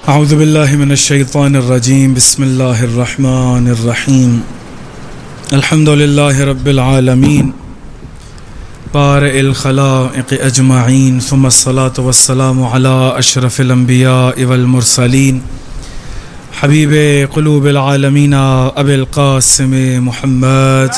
اعوذ باللہ من الشیطان الرجیم بسم اللہ الرحمن الرحیم الحمد للہ رب العالمین بارئ الخلائق اجمعین ثم الصلاة والسلام علی اشرف الانبیاء والمرسلین حبیب قلوب العالمین ابی القاسم محمد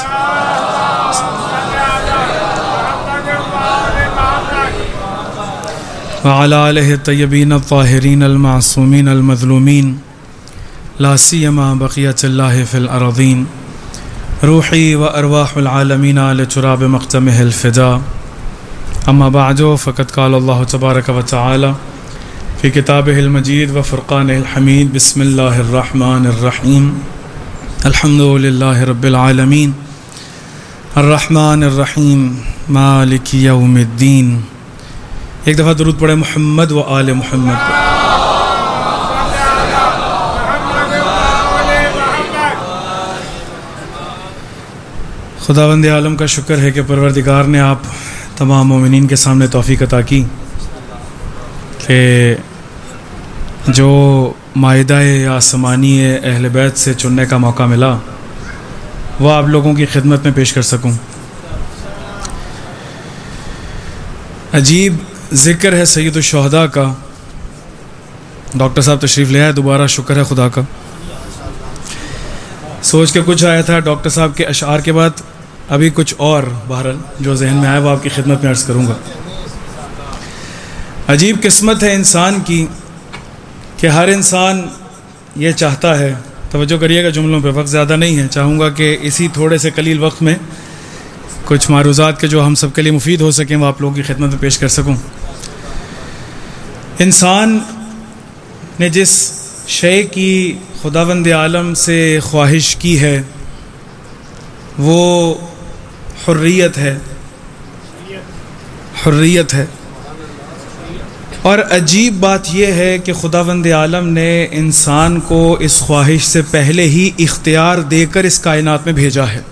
وعلى آلہ الطیبین الطاہرین المعصومین المظلومین لا سیما بقیۃ اللہ فی الارضین روحی و ارواح العالمین لتراب مقدمہ الفداء اما بعد فقد قال اللہ تبارک و تعالی فی کتابہ المجید و فرقانہ الحمید بسم اللہ الرحمن الرحیم الحمد للہ رب العالمین الرحمن الرحیم مالک یوم الدین۔ ایک دفعہ درود پڑھے محمد و آل محمد پر۔ خداوند عالم کا شکر ہے کہ پروردگار نے آپ تمام مومنین کے سامنے توفیق عطا کی کہ جو مائدہ آسمانی اہل بیت سے چننے کا موقع ملا وہ آپ لوگوں کی خدمت میں پیش کر سکوں۔ عجیب ذکر ہے سید الشہداء کا۔ ڈاکٹر صاحب تشریف لے آئے، دوبارہ شکر ہے خدا کا۔ سوچ کے کچھ آیا تھا ڈاکٹر صاحب کے اشعار کے بعد، ابھی کچھ اور بہرحال جو ذہن میں آیا وہ آپ کی خدمت میں عرض کروں گا۔ عجیب قسمت ہے انسان کی کہ ہر انسان یہ چاہتا ہے، توجہ کریے گا جملوں پہ، وقت زیادہ نہیں ہے، چاہوں گا کہ اسی تھوڑے سے قلیل وقت میں کچھ معروضات کے جو ہم سب کے لیے مفید ہو سکیں وہ آپ لوگوں کی خدمت میں پیش کر سکوں۔ انسان نے جس شے کی خداوند عالم سے خواہش کی ہے وہ حریت ہے، حریت ہے۔ اور عجیب بات یہ ہے کہ خداوند عالم نے انسان کو اس خواہش سے پہلے ہی اختیار دے کر اس کائنات میں بھیجا ہے۔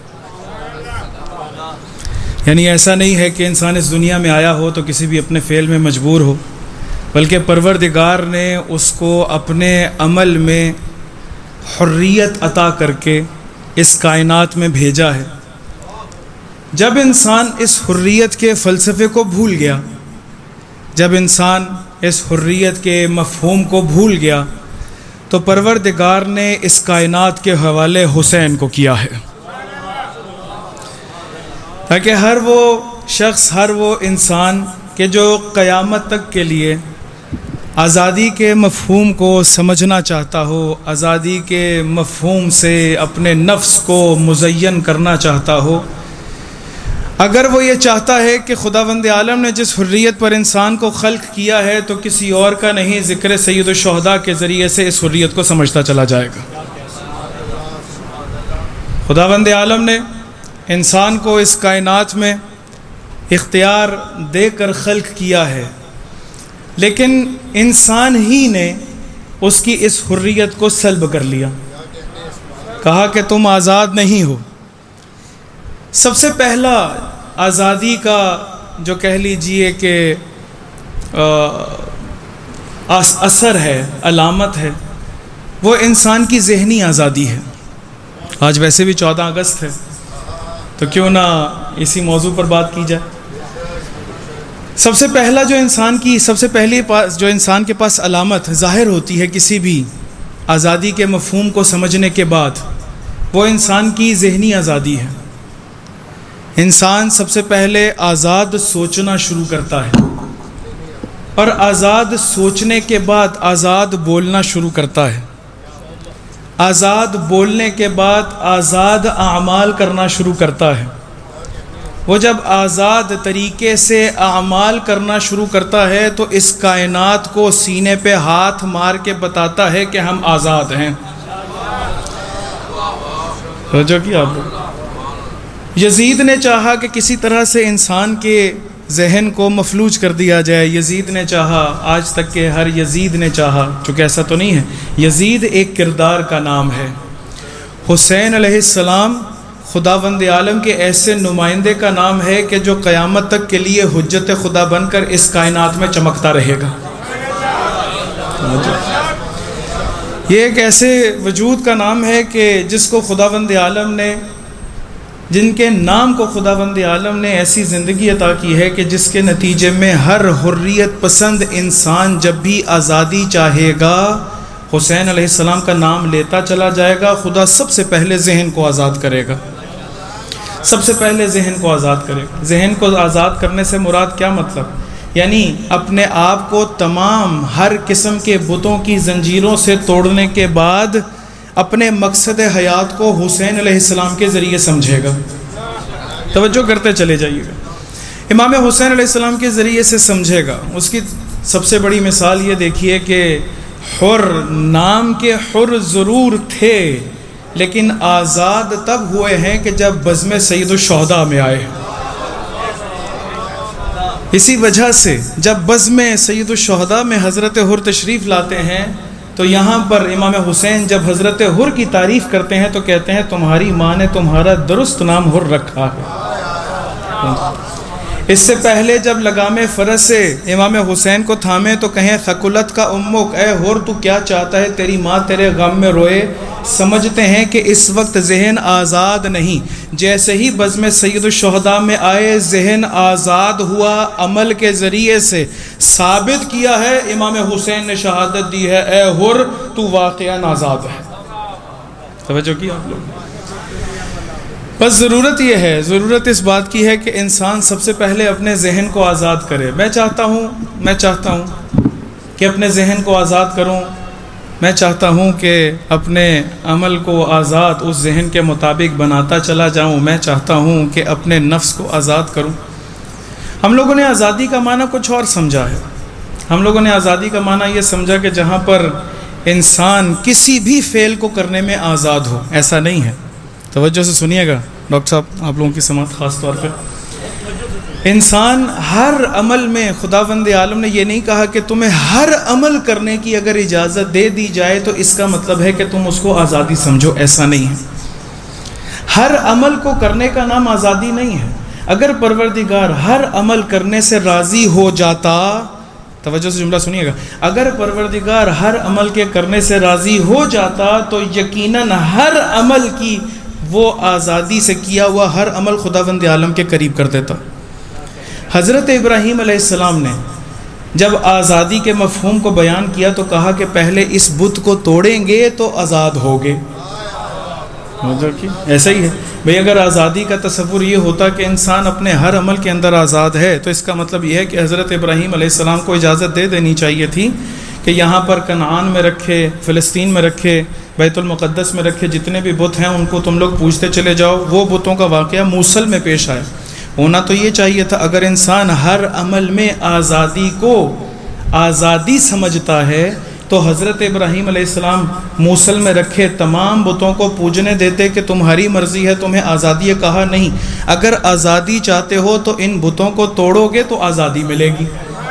یعنی ایسا نہیں ہے کہ انسان اس دنیا میں آیا ہو تو کسی بھی اپنے فعل میں مجبور ہو، بلکہ پروردگار نے اس کو اپنے عمل میں حریت عطا کر کے اس کائنات میں بھیجا ہے۔ جب انسان اس حریت کے فلسفے کو بھول گیا، جب انسان اس حریت کے مفہوم کو بھول گیا تو پروردگار نے اس کائنات کے حوالے حسین کو کیا ہے، تاکہ ہر وہ شخص، ہر وہ انسان کہ جو قیامت تک کے لیے آزادی کے مفہوم کو سمجھنا چاہتا ہو، آزادی کے مفہوم سے اپنے نفس کو مزین کرنا چاہتا ہو، اگر وہ یہ چاہتا ہے کہ خداوند عالم نے جس حریت پر انسان کو خلق کیا ہے تو کسی اور کا نہیں، ذکر سید الشہداء کے ذریعے سے اس حریت کو سمجھتا چلا جائے گا۔ خداوند عالم نے انسان کو اس کائنات میں اختیار دے کر خلق کیا ہے، لیکن انسان ہی نے اس کی اس حریت کو سلب کر لیا، کہا کہ تم آزاد نہیں ہو۔ سب سے پہلا آزادی کا جو کہہ لیجئے کہ اثر ہے، علامت ہے، وہ انسان کی ذہنی آزادی ہے۔ آج ویسے بھی 14 اگست ہے تو کیوں نہ اسی موضوع پر بات کی جائے۔ سب سے پہلا جو انسان کی سب سے پہلی جو انسان کے پاس علامت ظاہر ہوتی ہے کسی بھی آزادی کے مفہوم کو سمجھنے کے بعد، وہ انسان کی ذہنی آزادی ہے۔ انسان سب سے پہلے آزاد سوچنا شروع کرتا ہے، اور آزاد سوچنے کے بعد آزاد بولنا شروع کرتا ہے، آزاد بولنے کے بعد آزاد اعمال کرنا شروع کرتا ہے۔ وہ جب آزاد طریقے سے اعمال کرنا شروع کرتا ہے تو اس کائنات کو سینے پہ ہاتھ مار کے بتاتا ہے کہ ہم آزاد ہیں۔ جو کہ یزید نے چاہا کہ کسی طرح سے انسان کے ذہن کو مفلوج کر دیا جائے، یزید نے چاہا، آج تک کے ہر یزید نے چاہا، چونکہ ایسا تو نہیں ہے، یزید ایک کردار کا نام ہے۔ حسین علیہ السلام خداوند عالم کے ایسے نمائندے کا نام ہے کہ جو قیامت تک کے لیے حجت خدا بن کر اس کائنات میں چمکتا رہے گا۔ یہ ایک ایسے وجود کا نام ہے کہ جس کو خداوند عالم نے، جن کے نام کو خداوند عالم نے ایسی زندگی عطا کی ہے کہ جس کے نتیجے میں ہر حریت پسند انسان جب بھی آزادی چاہے گا حسین علیہ السلام کا نام لیتا چلا جائے گا. خدا سب سے پہلے ذہن کو آزاد کرے گا، سب سے پہلے ذہن کو آزاد کرے گا. ذہن کو آزاد کرنے سے مراد کیا مطلب؟ یعنی اپنے آپ کو تمام ہر قسم کے بتوں کی زنجیروں سے توڑنے کے بعد اپنے مقصد حیات کو حسین علیہ السلام کے ذریعے سمجھے گا. توجہ کرتے چلے جائیے گا. امام حسین علیہ السلام کے ذریعے سے سمجھے گا. اس کی سب سے بڑی مثال یہ دیکھیے کہ حر، نام کے حر ضرور تھے لیکن آزاد تب ہوئے ہیں کہ جب بزم سید الشہداء میں آئے. اسی وجہ سے جب بزم سید الشہداء میں حضرت حر تشریف لاتے ہیں تو یہاں پر امام حسین جب حضرت حر کی تعریف کرتے ہیں تو کہتے ہیں تمہاری ماں نے تمہارا درست نام حر رکھا ہے. اس سے پہلے جب لگام فرس سے امام حسین کو تھامے تو کہیں ثقلت کا امک، اے حر تو کیا چاہتا ہے، تیری ماں تیرے غم میں روئے. سمجھتے ہیں کہ اس وقت ذہن آزاد نہیں. جیسے ہی بزم سید الشہداء میں آئے ذہن آزاد ہوا، عمل کے ذریعے سے ثابت کیا ہے. امام حسین نے شہادت دی ہے، اے حر تو واقعا آزاد ہے. توجہ کی آپ لوگ. بس ضرورت یہ ہے، ضرورت اس بات کی ہے کہ انسان سب سے پہلے اپنے ذہن کو آزاد کرے. میں چاہتا ہوں کہ اپنے ذہن کو آزاد کروں. میں چاہتا ہوں کہ اپنے عمل کو آزاد اس ذہن کے مطابق بناتا چلا جاؤں. میں چاہتا ہوں کہ اپنے نفس کو آزاد کروں. ہم لوگوں نے آزادی کا معنی کچھ اور سمجھا ہے. ہم لوگوں نے آزادی کا معنی یہ سمجھا کہ جہاں پر انسان کسی بھی فعل کو کرنے میں آزاد ہو. ایسا نہیں ہے. توجہ سے سنیے گا ڈاکٹر صاحب، آپ لوگوں کی سماعت خاص طور پہ. انسان ہر عمل میں، خداوند عالم نے یہ نہیں کہا کہ تمہیں ہر عمل کرنے کی اگر اجازت دے دی جائے تو اس کا مطلب ہے کہ تم اس کو آزادی سمجھو. ایسا نہیں ہے. ہر عمل کو کرنے کا نام آزادی نہیں ہے. اگر پروردگار ہر عمل کرنے سے راضی ہو جاتا، توجہ سے جملہ سنیے گا، اگر پروردگار ہر عمل کے کرنے سے راضی ہو جاتا تو یقیناً ہر عمل کی وہ آزادی سے کیا ہوا ہر عمل خداوند عالم کے قریب کر دیتا. حضرت ابراہیم علیہ السلام نے جب آزادی کے مفہوم کو بیان کیا تو کہا کہ پہلے اس بت کو توڑیں گے تو آزاد ہوگے. ایسا ہی ہے بھئی. اگر آزادی کا تصور یہ ہوتا کہ انسان اپنے ہر عمل کے اندر آزاد ہے تو اس کا مطلب یہ ہے کہ حضرت ابراہیم علیہ السلام کو اجازت دے دینی چاہیے تھی کہ یہاں پر کنعان میں رکھے، فلسطین میں رکھے، بیت المقدس میں رکھے جتنے بھی بت ہیں ان کو تم لوگ پوجتے چلے جاؤ. وہ بتوں کا واقعہ موصل میں پیش آئے. ہونا تو یہ چاہیے تھا اگر انسان ہر عمل میں آزادی کو آزادی سمجھتا ہے تو حضرت ابراہیم علیہ السلام موصل میں رکھے تمام بتوں کو پوجنے دیتے کہ تمہاری مرضی ہے، تمہیں آزادی ہے. کہا نہیں، اگر آزادی چاہتے ہو تو ان بتوں کو توڑو گے تو آزادی ملے گی.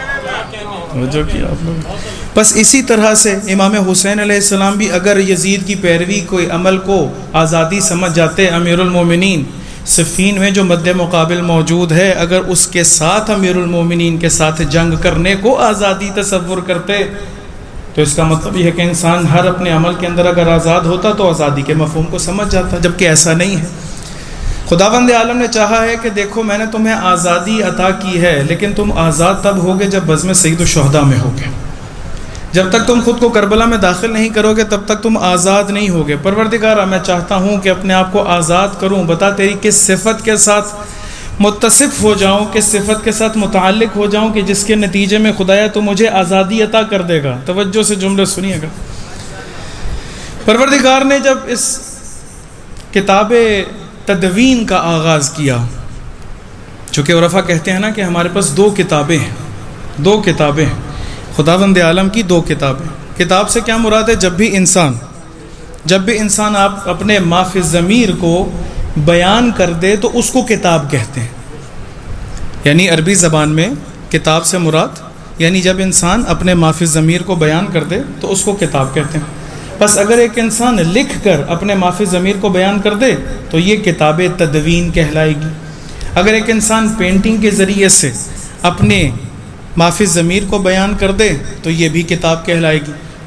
بس اسی طرح سے امام حسین علیہ السلام بھی اگر یزید کی پیروی کوئی عمل کو آزادی سمجھ جاتے، امیر المومنین صفین میں جو مد مقابل موجود ہے اگر اس کے ساتھ امیر المومنین کے ساتھ جنگ کرنے کو آزادی تصور کرتے تو اس کا مطلب یہ ہے کہ انسان ہر اپنے عمل کے اندر اگر آزاد ہوتا تو آزادی کے مفہوم کو سمجھ جاتا، جبکہ ایسا نہیں ہے. خداوند عالم نے چاہا ہے کہ دیکھو میں نے تمہیں آزادی عطا کی ہے لیکن تم آزاد تب ہوگے جب بزم سید الشہداء میں ہوگے. جب تک تم خود کو کربلا میں داخل نہیں کرو گے تب تک تم آزاد نہیں ہوگے. پروردگارہ میں چاہتا ہوں کہ اپنے آپ کو آزاد کروں. بتا تیری کس صفت کے ساتھ متصف ہو جاؤں، کس صفت کے ساتھ متعلق ہو جاؤں کہ جس کے نتیجے میں خدایا تو مجھے آزادی عطا کر دے گا. توجہ سے جملے سنیے گا. پروردگار نے جب اس کتاب تدوین کا آغاز کیا، چونکہ عرفا کہتے ہیں نا کہ ہمارے پاس دو کتابیں ہیں، خداوند عالم کی دو کتابیں. کتاب سے کیا مراد ہے؟ جب بھی انسان آپ اپنے ما فی الضمیر کو بیان کر دے تو اس کو کتاب کہتے ہیں. یعنی عربی زبان میں کتاب سے مراد یعنی جب انسان اپنے ما فی الضمیر کو بیان کر دے تو اس کو کتاب کہتے ہیں. بس اگر ایک انسان لکھ کر اپنے ما فی الضمیر کو بیان کر دے تو یہ کتاب تدوین کہلائے گی. اگر ایک انسان پینٹنگ کے ذریعے سے اپنے ما فی الضمیر کو بیان کر دے تو یہ بھی کتاب کہلائے گی.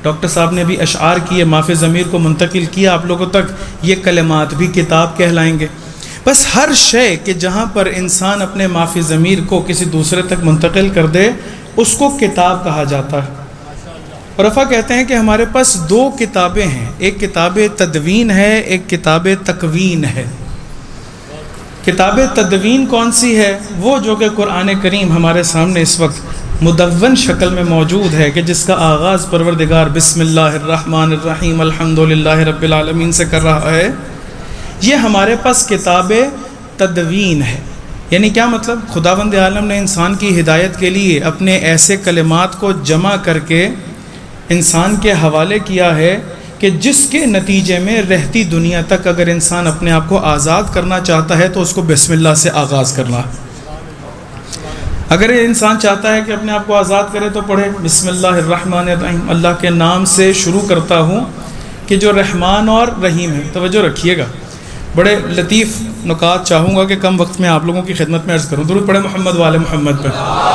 ڈاکٹر صاحب نے بھی اشعار کیے، مافِ ضمیر کو منتقل کیا آپ لوگوں تک، یہ کلمات بھی کتاب کہلائیں گے۔ بس ہر شے کہ جہاں پر انسان اپنے مافِ ضمیر کو کسی دوسرے تک منتقل کر دے اس کو کتاب کہا جاتا ہے۔ عرفا کہتے ہیں کہ ہمارے پاس دو کتابیں ہیں، ایک کتاب تدوین ہے، ایک کتاب تکوین ہے۔ کتاب تدوین کون سی ہے؟ وہ جو کہ قرآن کریم ہمارے سامنے اس وقت مدون شکل میں موجود ہے، کہ جس کا آغاز پروردگار بسم اللہ الرحمن الرحیم الحمدللہ رب العالمین سے کر رہا ہے۔ یہ ہمارے پاس کتاب تدوین ہے۔ یعنی کیا مطلب؟ خداوند عالم نے انسان کی ہدایت کے لیے اپنے ایسے کلمات کو جمع کر کے انسان کے حوالے کیا ہے کہ جس کے نتیجے میں رہتی دنیا تک اگر انسان اپنے آپ کو آزاد کرنا چاہتا ہے تو اس کو بسم اللہ سے آغاز کرنا ہے۔ اگر انسان چاہتا ہے کہ اپنے آپ کو آزاد کرے تو پڑھے بسم اللہ الرحمن الرحیم، اللہ کے نام سے شروع کرتا ہوں کہ جو رحمان اور رحیم ہے۔ توجہ رکھیے گا، بڑے لطیف نکات چاہوں گا کہ کم وقت میں آپ لوگوں کی خدمت میں عرض کروں۔ درود پڑھے محمد والے محمد پہ۔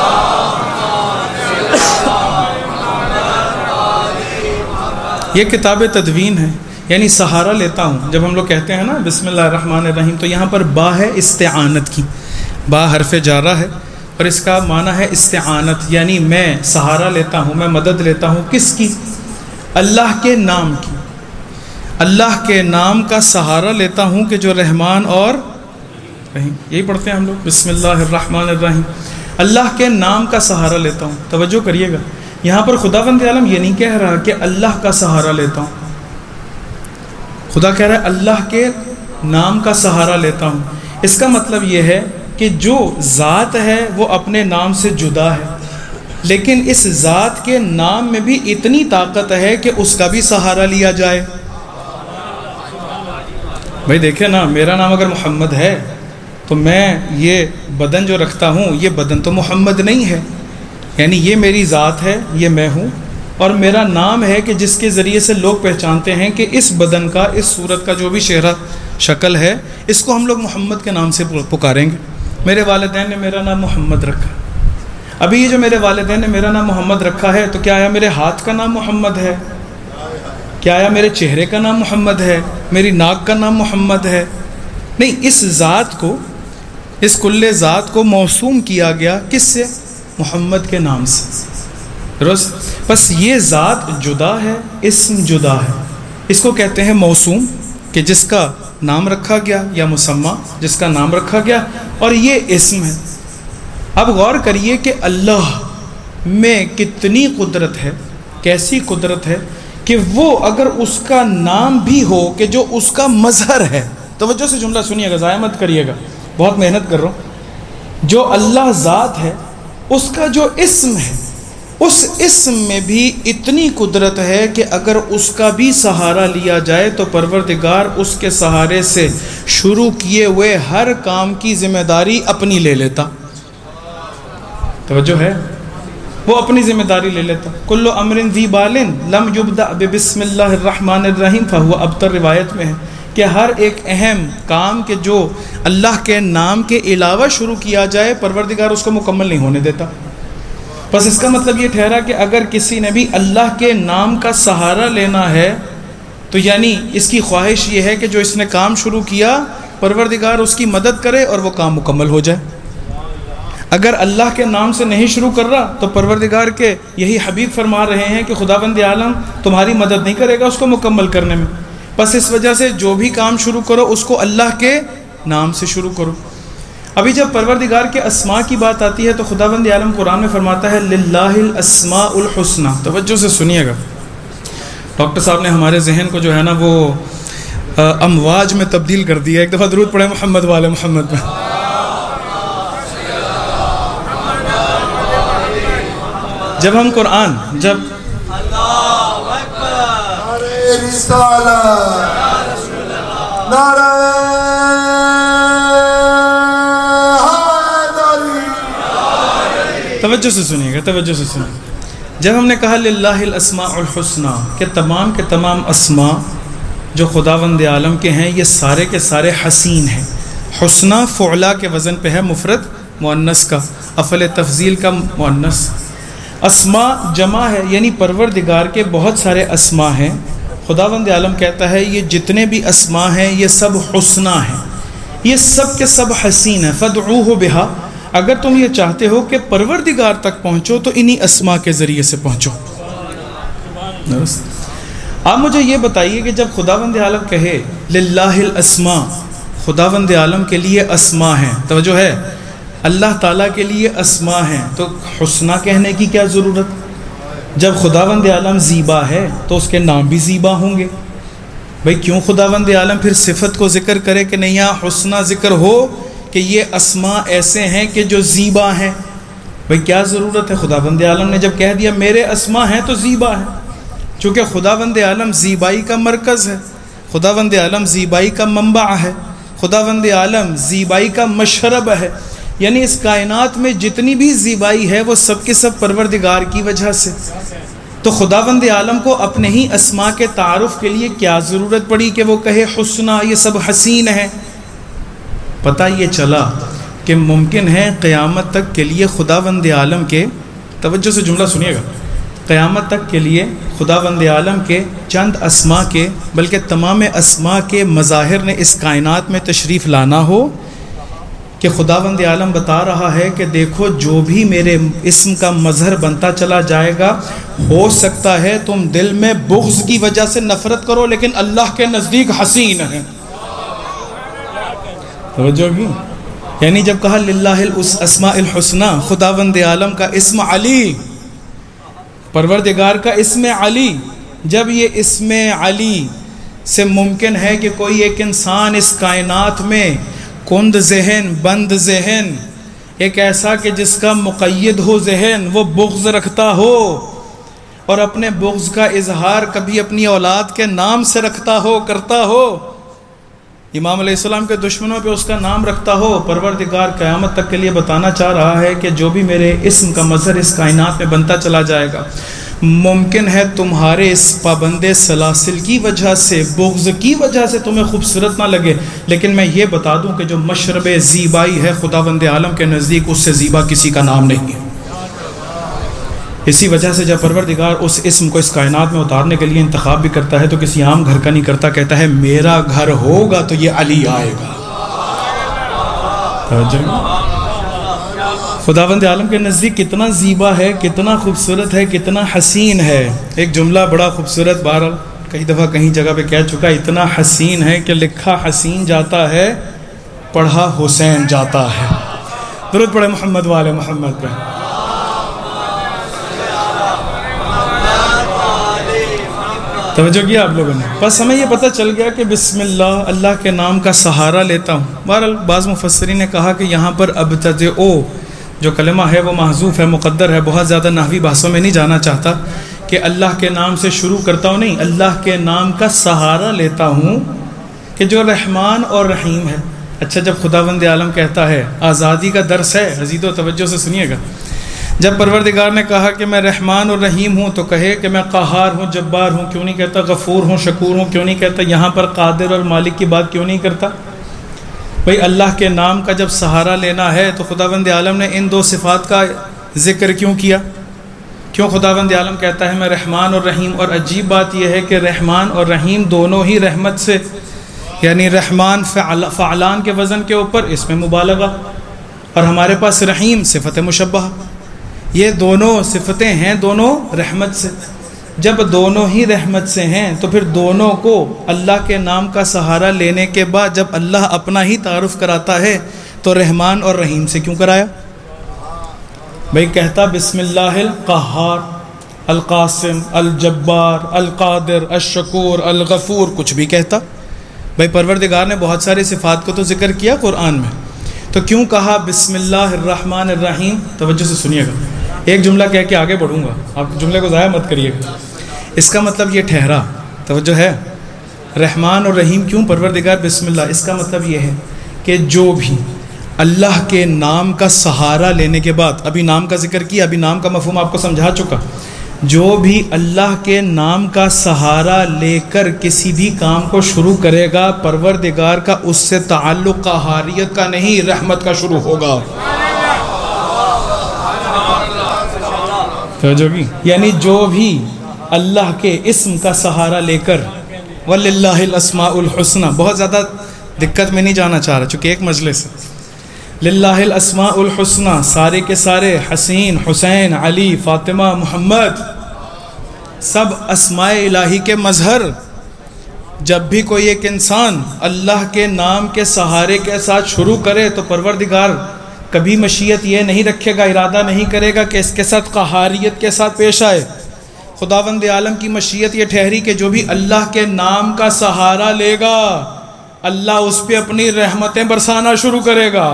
یہ کتاب تدوین ہے، یعنی سہارا لیتا ہوں۔ جب ہم لوگ کہتے ہیں نا بسم اللہ الرحمن الرحیم تو یہاں پر با ہے استعانت کی، با حرف جارہ ہے اور اس کا معنی ہے استعانت، یعنی میں سہارا لیتا ہوں، میں مدد لیتا ہوں۔ کس کی؟ اللہ کے نام کی۔ اللہ کے نام کا سہارا لیتا ہوں کہ جو رحمان اور رحیم، یہی پڑھتے ہیں ہم لوگ بسم اللہ الرحمن الرحیم۔ اللہ کے نام کا سہارا لیتا ہوں۔ توجہ کریے گا، یہاں پر خداوند عالم یہ نہیں کہہ رہا کہ اللہ کا سہارا لیتا ہوں، خدا کہہ رہا ہے اللہ کے نام کا سہارا لیتا ہوں۔ اس کا مطلب یہ ہے کہ جو ذات ہے وہ اپنے نام سے جدا ہے، لیکن اس ذات کے نام میں بھی اتنی طاقت ہے کہ اس کا بھی سہارا لیا جائے۔ بھائی دیکھیں نا، میرا نام اگر محمد ہے تو میں یہ بدن جو رکھتا ہوں یہ بدن تو محمد نہیں ہے، یعنی یہ میری ذات ہے، یہ میں ہوں، اور میرا نام ہے کہ جس کے ذریعے سے لوگ پہچانتے ہیں کہ اس بدن کا، اس صورت کا جو بھی چہرہ شکل ہے اس کو ہم لوگ محمد کے نام سے پکاریں گے۔ میرے والدین نے میرا نام محمد رکھا۔ ابھی یہ جو میرے والدین نے میرا نام محمد رکھا ہے تو کیا آیا میرے ہاتھ کا نام محمد ہے؟ کیا آیا میرے چہرے کا نام محمد ہے؟ میری ناک کا نام محمد ہے؟ نہیں، اس ذات کو، اس کل ذات کو موسوم کیا گیا کس سے؟ محمد کے نام سے۔ درست؟ بس یہ ذات جدا ہے، اسم جدا ہے۔ اس کو کہتے ہیں موسوم، کہ جس کا نام رکھا گیا، یا مسمى جس کا نام رکھا گیا، اور یہ اسم ہے۔ اب غور کریے کہ اللہ میں کتنی قدرت ہے، کیسی قدرت ہے کہ وہ اگر اس کا نام بھی ہو کہ جو اس کا مظہر ہے، توجہ سے جملہ سنیے گا، ضائع مت کریے گا، بہت محنت کر رہا ہوں، جو اللہ ذات ہے اس کا جو اسم ہے، اس اسم میں بھی اتنی قدرت ہے کہ اگر اس کا بھی سہارا لیا جائے تو پروردگار اس کے سہارے سے شروع کیے ہوئے ہر کام کی ذمہ داری اپنی لے لیتا۔ توجہ ہے، وہ اپنی ذمہ داری لے لیتا۔ کل امر ذی بال لم یبدأ بسم اللہ الرحمن الرحیم فہو ابتر، روایت میں ہے کہ ہر ایک اہم کام کے جو اللہ کے نام کے علاوہ شروع کیا جائے پروردگار اس کو مکمل نہیں ہونے دیتا۔ بس اس کا مطلب یہ ٹھہرا کہ اگر کسی نے بھی اللہ کے نام کا سہارا لینا ہے تو یعنی اس کی خواہش یہ ہے کہ جو اس نے کام شروع کیا پروردگار اس کی مدد کرے اور وہ کام مکمل ہو جائے۔ اگر اللہ کے نام سے نہیں شروع کر رہا تو پروردگار کے یہی حبیب فرما رہے ہیں کہ خداوند عالم تمہاری مدد نہیں کرے گا اس کو مکمل کرنے میں۔ بس اس وجہ سے جو بھی کام شروع کرو اس کو اللہ کے نام سے شروع کرو۔ ابھی جب پروردگار کے اسماء کی بات آتی ہے تو خداوند عالم قرآن میں فرماتا ہے للہ الاسماء الحسنی۔ توجہ سے سنیے گا، ڈاکٹر صاحب نے ہمارے ذہن کو جو ہے نا وہ امواج میں تبدیل کر دیا۔ ایک دفعہ درود پڑھیں محمد والے محمد میں۔ جب ہم قرآن، جب اللہ اکبر، نعرہ رسالت، نعرہ توجہ سے سنیے گا، توجہ سے سنیے گا، جب ہم نے کہا للہ الاسماء الحسنی کہ تمام کے تمام اسماء جو خداوند عالم کے ہیں یہ سارے کے سارے حسین ہیں۔ حسنی فعلا کے وزن پہ ہے، مفرد مؤنث کا، افعل تفضیل کا مؤنث۔ اسماء جمع ہے، یعنی پروردگار کے بہت سارے اسماء ہیں۔ خداوند عالم کہتا ہے یہ جتنے بھی اسماء ہیں یہ سب حسنہ ہیں، یہ سب کے سب حسین ہیں۔ فادعوہ بہا، اگر تم یہ چاہتے ہو کہ پروردگار تک پہنچو تو انہی اسماء کے ذریعے سے پہنچو۔ آپ مجھے یہ بتائیے کہ جب خداوند عالم کہے للہ الاسماء، خداوند عالم کے لیے اسماء ہیں، توجہ ہے، اللہ تعالیٰ کے لیے اسماء ہیں، تو حسنہ کہنے کی کیا ضرورت؟ جب خداوند عالم زیبا ہے تو اس کے نام بھی زیبا ہوں گے۔ بھئی کیوں خداوند عالم پھر صفت کو ذکر کرے کہ نہیں یہاں حسنہ ذکر ہو کہ یہ اسماء ایسے ہیں کہ جو زیبا ہیں؟ بھئی کیا ضرورت ہے؟ خداوند عالم نے جب کہہ دیا میرے اسماء ہیں تو زیبا ہے، چونکہ خداوند عالم زیبائی کا مرکز ہے، خداوند عالم زیبائی کا منبع ہے، خداوند عالم زیبائی کا مشرب ہے، یعنی اس کائنات میں جتنی بھی زیبائی ہے وہ سب کے سب پروردگار کی وجہ سے۔ تو خداوند عالم کو اپنے ہی اسماء کے تعارف کے لیے کیا ضرورت پڑی کہ وہ کہے حسنہ، یہ سب حسین ہے؟ پتہ یہ چلا کہ ممکن ہے قیامت تک کے لیے خداوند عالم کے، توجہ سے جملہ سنیے گا، قیامت تک کے لیے خداوند عالم کے چند اسماء کے بلکہ تمام اسماء کے مظاہر نے اس کائنات میں تشریف لانا ہو کہ خداوند عالم بتا رہا ہے کہ دیکھو جو بھی میرے اسم کا مظہر بنتا چلا جائے گا، ہو سکتا ہے تم دل میں بغض کی وجہ سے نفرت کرو لیکن اللہ کے نزدیک حسین ہے۔ توجہ بھی، یعنی جب کہا للہ الاسماء الحسنى، خداوند عالم کا اسم علی، پروردگار کا اسم علی، جب یہ اسم علی سے ممکن ہے کہ کوئی ایک انسان اس کائنات میں کند ذہن، بند ذہن، ایک ایسا کہ جس کا مقید ہو ذہن، وہ بغض رکھتا ہو اور اپنے بغض کا اظہار کبھی اپنی اولاد کے نام سے رکھتا ہو، کرتا ہو، امام علیہ السلام کے دشمنوں پہ اس کا نام رکھتا ہو، پروردگار قیامت تک کے لیے بتانا چاہ رہا ہے کہ جو بھی میرے اسم کا مظہر اس کائنات میں بنتا چلا جائے گا، ممکن ہے تمہارے اس پابند سلاسل کی وجہ سے، بغض کی وجہ سے تمہیں خوبصورت نہ لگے، لیکن میں یہ بتا دوں کہ جو مشرب زیبائی ہے خداوند عالم کے نزدیک اس سے زیبا کسی کا نام نہیں ہے۔ اسی وجہ سے جب پروردگار اس اسم کو اس کائنات میں اتارنے کے لیے انتخاب بھی کرتا ہے تو کسی عام گھر کا نہیں کرتا، کہتا ہے میرا گھر ہوگا تو یہ علی آئے گا۔ خداوند عالم کے نزدیک کتنا زیبا ہے، کتنا خوبصورت ہے، کتنا حسین ہے۔ ایک جملہ بڑا خوبصورت، بہرحال کئی دفعہ کہیں جگہ پہ کہہ چکا، اتنا حسین ہے کہ لکھا حسین جاتا ہے، پڑھا حسین جاتا ہے۔ درود پڑھے محمد والے محمد پہ۔ توجہ کیا آپ لوگوں نے؟ بس ہمیں یہ پتہ چل گیا کہ بسم اللہ، اللہ کے نام کا سہارا لیتا ہوں۔ بہرحال بعض مفسرین نے کہا کہ یہاں پر ابتدئو جو کلمہ ہے وہ محذوف ہے، مقدر ہے، بہت زیادہ نحوی بحثوں میں نہیں جانا چاہتا کہ اللہ کے نام سے شروع کرتا ہوں، نہیں، اللہ کے نام کا سہارا لیتا ہوں کہ جو رحمان اور رحیم ہے۔ اچھا، جب خداوند عالم کہتا ہے، آزادی کا درس ہے، عزیزو توجہ سے سنیے گا، جب پروردگار نے کہا کہ میں رحمان اور رحیم ہوں تو کہے کہ میں قہار ہوں، جبار ہوں، کیوں نہیں کہتا؟ غفور ہوں، شکور ہوں، کیوں نہیں کہتا؟ یہاں پر قادر اور مالک کی بات کیوں نہیں کرتا؟ بھئی اللہ کے نام کا جب سہارا لینا ہے تو خداوند عالم نے ان دو صفات کا ذکر کیوں کیا؟ کیوں خداوند عالم کہتا ہے میں رحمان اور رحیم؟ اور عجیب بات یہ ہے کہ رحمان اور رحیم دونوں ہی رحمت سے، یعنی رحمان فعلان کے وزن کے اوپر اس میں مبالغہ، اور ہمارے پاس رحیم صفت مشبہ، یہ دونوں صفتیں ہیں دونوں رحمت سے۔ جب دونوں ہی رحمت سے ہیں تو پھر دونوں کو اللہ کے نام کا سہارا لینے کے بعد جب اللہ اپنا ہی تعارف کراتا ہے تو رحمان اور رحیم سے کیوں کرایا؟ بھئی کہتا بسم اللہ القہار، القاسم، الجبار، القادر، الشکور، الغفور، کچھ بھی کہتا۔ بھئی پروردگار نے بہت سارے صفات کو تو ذکر کیا قرآن میں، تو کیوں کہا بسم اللہ الرحمن الرحیم؟ توجہ سے سنیے گا، ایک جملہ کہہ کے آگے بڑھوں گا، آپ جملے کو ضائع مت کریے گا۔ اس کا مطلب یہ ٹھہرا، توجہ ہے، رحمان اور رحیم کیوں پروردگار بسم اللہ؟ اس کا مطلب یہ ہے کہ جو بھی اللہ کے نام کا سہارا لینے کے بعد، ابھی نام کا ذکر کیا، ابھی نام کا مفہوم آپ کو سمجھا چکا، جو بھی اللہ کے نام کا سہارا لے کر کسی بھی کام کو شروع کرے گا، پروردگار کا اس سے تعلق قہاریت کا نہیں، رحمت کا شروع ہوگا۔ توجہ کی، یعنی جو بھی اللہ کے اسم کا سہارا لے کر وَلِلَّهِ الْأَسْمَاءُ الْحُسْنَى، بہت زیادہ دقت میں نہیں جانا چاہ رہا چونکہ ایک مجلس ہے، للہ الاسماء الحسنى، سارے کے سارے حسین، حسین، علی، فاطمہ، محمد، سب اسماء الہی کے مظہر. جب بھی کوئی ایک انسان اللہ کے نام کے سہارے کے ساتھ شروع کرے تو پروردگار کبھی مشیت یہ نہیں رکھے گا، ارادہ نہیں کرے گا کہ اس کے ساتھ قہاریت کے ساتھ پیش آئے. خداوند عالم کی مشیت یہ ٹھہری کہ جو بھی اللہ کے نام کا سہارا لے گا اللہ اس پہ اپنی رحمتیں برسانا شروع کرے گا.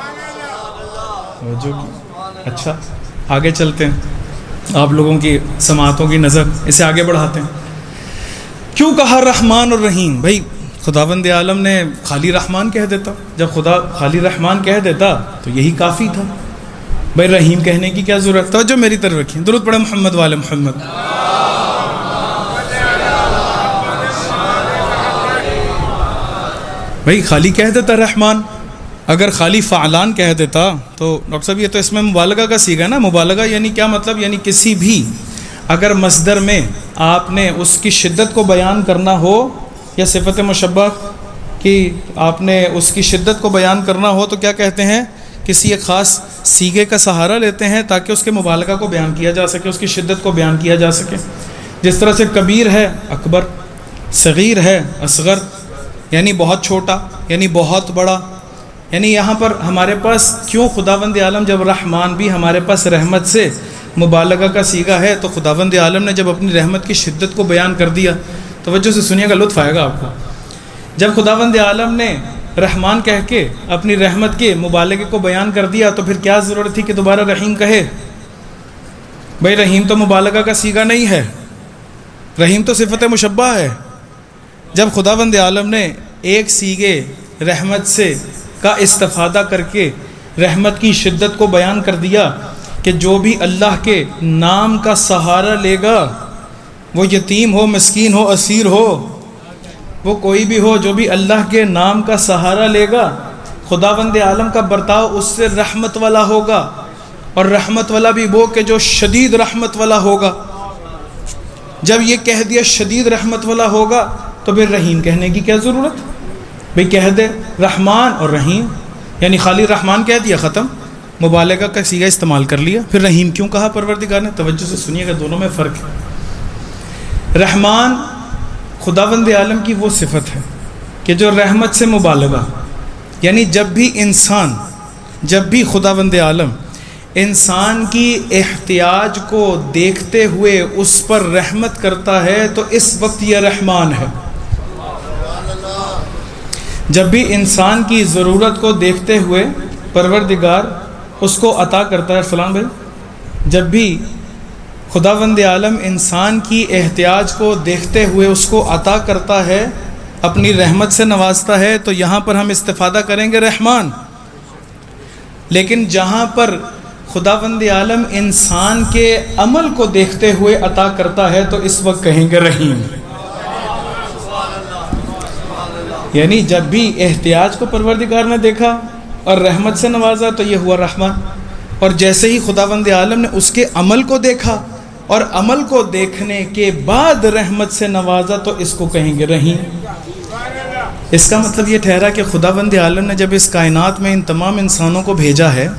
اچھا آگے چلتے ہیں، آپ لوگوں کی سماعتوں کی نظر اسے آگے بڑھاتے ہیں. کیوں کہا رحمان اور رحیم؟ بھائی خداوند عالم نے خالی رحمان کہہ دیتا، جب خدا خالی رحمان کہہ دیتا تو یہی کافی تھا. بھائی رحیم کہنے کی کیا ضرورت؟ توجہ میری طرف رکھیں، درود پڑھیں محمد والے محمد. بھائی خالی کہہ دیتا رحمان، اگر خالی فعلان کہہ دیتا تو ڈاکٹر صاحب یہ تو اس میں مبالغہ کا صیغہ ہے نا. مبالغہ یعنی کیا مطلب؟ یعنی کسی بھی اگر مصدر میں آپ نے اس کی شدت کو بیان کرنا ہو یا صفت مشبہ کی آپ نے اس کی شدت کو بیان کرنا ہو تو کیا کہتے ہیں؟ کسی ایک خاص صیغے کا سہارا لیتے ہیں تاکہ اس کے مبالغہ کو بیان کیا جا سکے، اس کی شدت کو بیان کیا جا سکے. جس طرح سے کبیر ہے اکبر، صغیر ہے اصغر، یعنی بہت چھوٹا یعنی بہت بڑا. یعنی یہاں پر ہمارے پاس کیوں خداوند عالم جب رحمان بھی ہمارے پاس رحمت سے مبالغہ کا صیغہ ہے تو خداوند عالم نے جب اپنی رحمت کی شدت کو بیان کر دیا. توجہ سے سنیے گا، لطف آئے گا آپ کو. جب خداوند عالم نے رحمان کہہ کے اپنی رحمت کے مبالغے کو بیان کر دیا تو پھر کیا ضرورت تھی کہ دوبارہ رحیم کہے؟ بھائی رحیم تو مبالغہ کا صیغہ نہیں ہے، رحیم تو صفت مشبہ ہے. جب خداوند عالم نے ایک صیغے رحمت سے کا استفادہ کر کے رحمت کی شدت کو بیان کر دیا کہ جو بھی اللہ کے نام کا سہارا لے گا، وہ یتیم ہو، مسکین ہو، اسیر ہو، وہ کوئی بھی ہو، جو بھی اللہ کے نام کا سہارا لے گا خداوند عالم کا برتاؤ اس سے رحمت والا ہوگا، اور رحمت والا بھی وہ کہ جو شدید رحمت والا ہوگا. جب یہ کہہ دیا شدید رحمت والا ہوگا تو پھر رحیم کہنے کی کیا ضرورت؟ بھئی کہہ دے رحمان اور رحیم، یعنی خالی رحمان کہہ دیا ختم، مبالغہ کا صیغہ استعمال کر لیا. پھر رحیم کیوں کہا پروردگار نے؟ توجہ سے سنیے گا، دونوں میں فرق ہے. رحمان خداوند عالم کی وہ صفت ہے کہ جو رحمت سے مبالغہ، یعنی جب بھی خداوند عالم انسان کی احتیاج کو دیکھتے ہوئے اس پر رحمت کرتا ہے تو اس وقت یہ رحمان ہے. جب بھی انسان کی ضرورت کو دیکھتے ہوئے پروردگار اس کو عطا کرتا ہے، فلان بھائی، جب بھی خداوند عالم انسان کی احتیاج کو دیکھتے ہوئے اس کو عطا کرتا ہے، اپنی رحمت سے نوازتا ہے، تو یہاں پر ہم استفادہ کریں گے رحمان. لیکن جہاں پر خداوند عالم انسان کے عمل کو دیکھتے ہوئے عطا کرتا ہے تو اس وقت کہیں گے رحیم. یعنی جب بھی احتیاج کو پروردگار نے دیکھا اور رحمت سے نوازا تو یہ ہوا رحمان، اور جیسے ہی خداوند عالم نے اس کے عمل کو دیکھا اور عمل کو دیکھنے کے بعد رحمت سے نوازا تو اس کو کہیں گے رحیم. اس کا مطلب یہ ٹھہرا کہ خداوند عالم نے جب اس کائنات میں ان تمام انسانوں کو بھیجا ہے،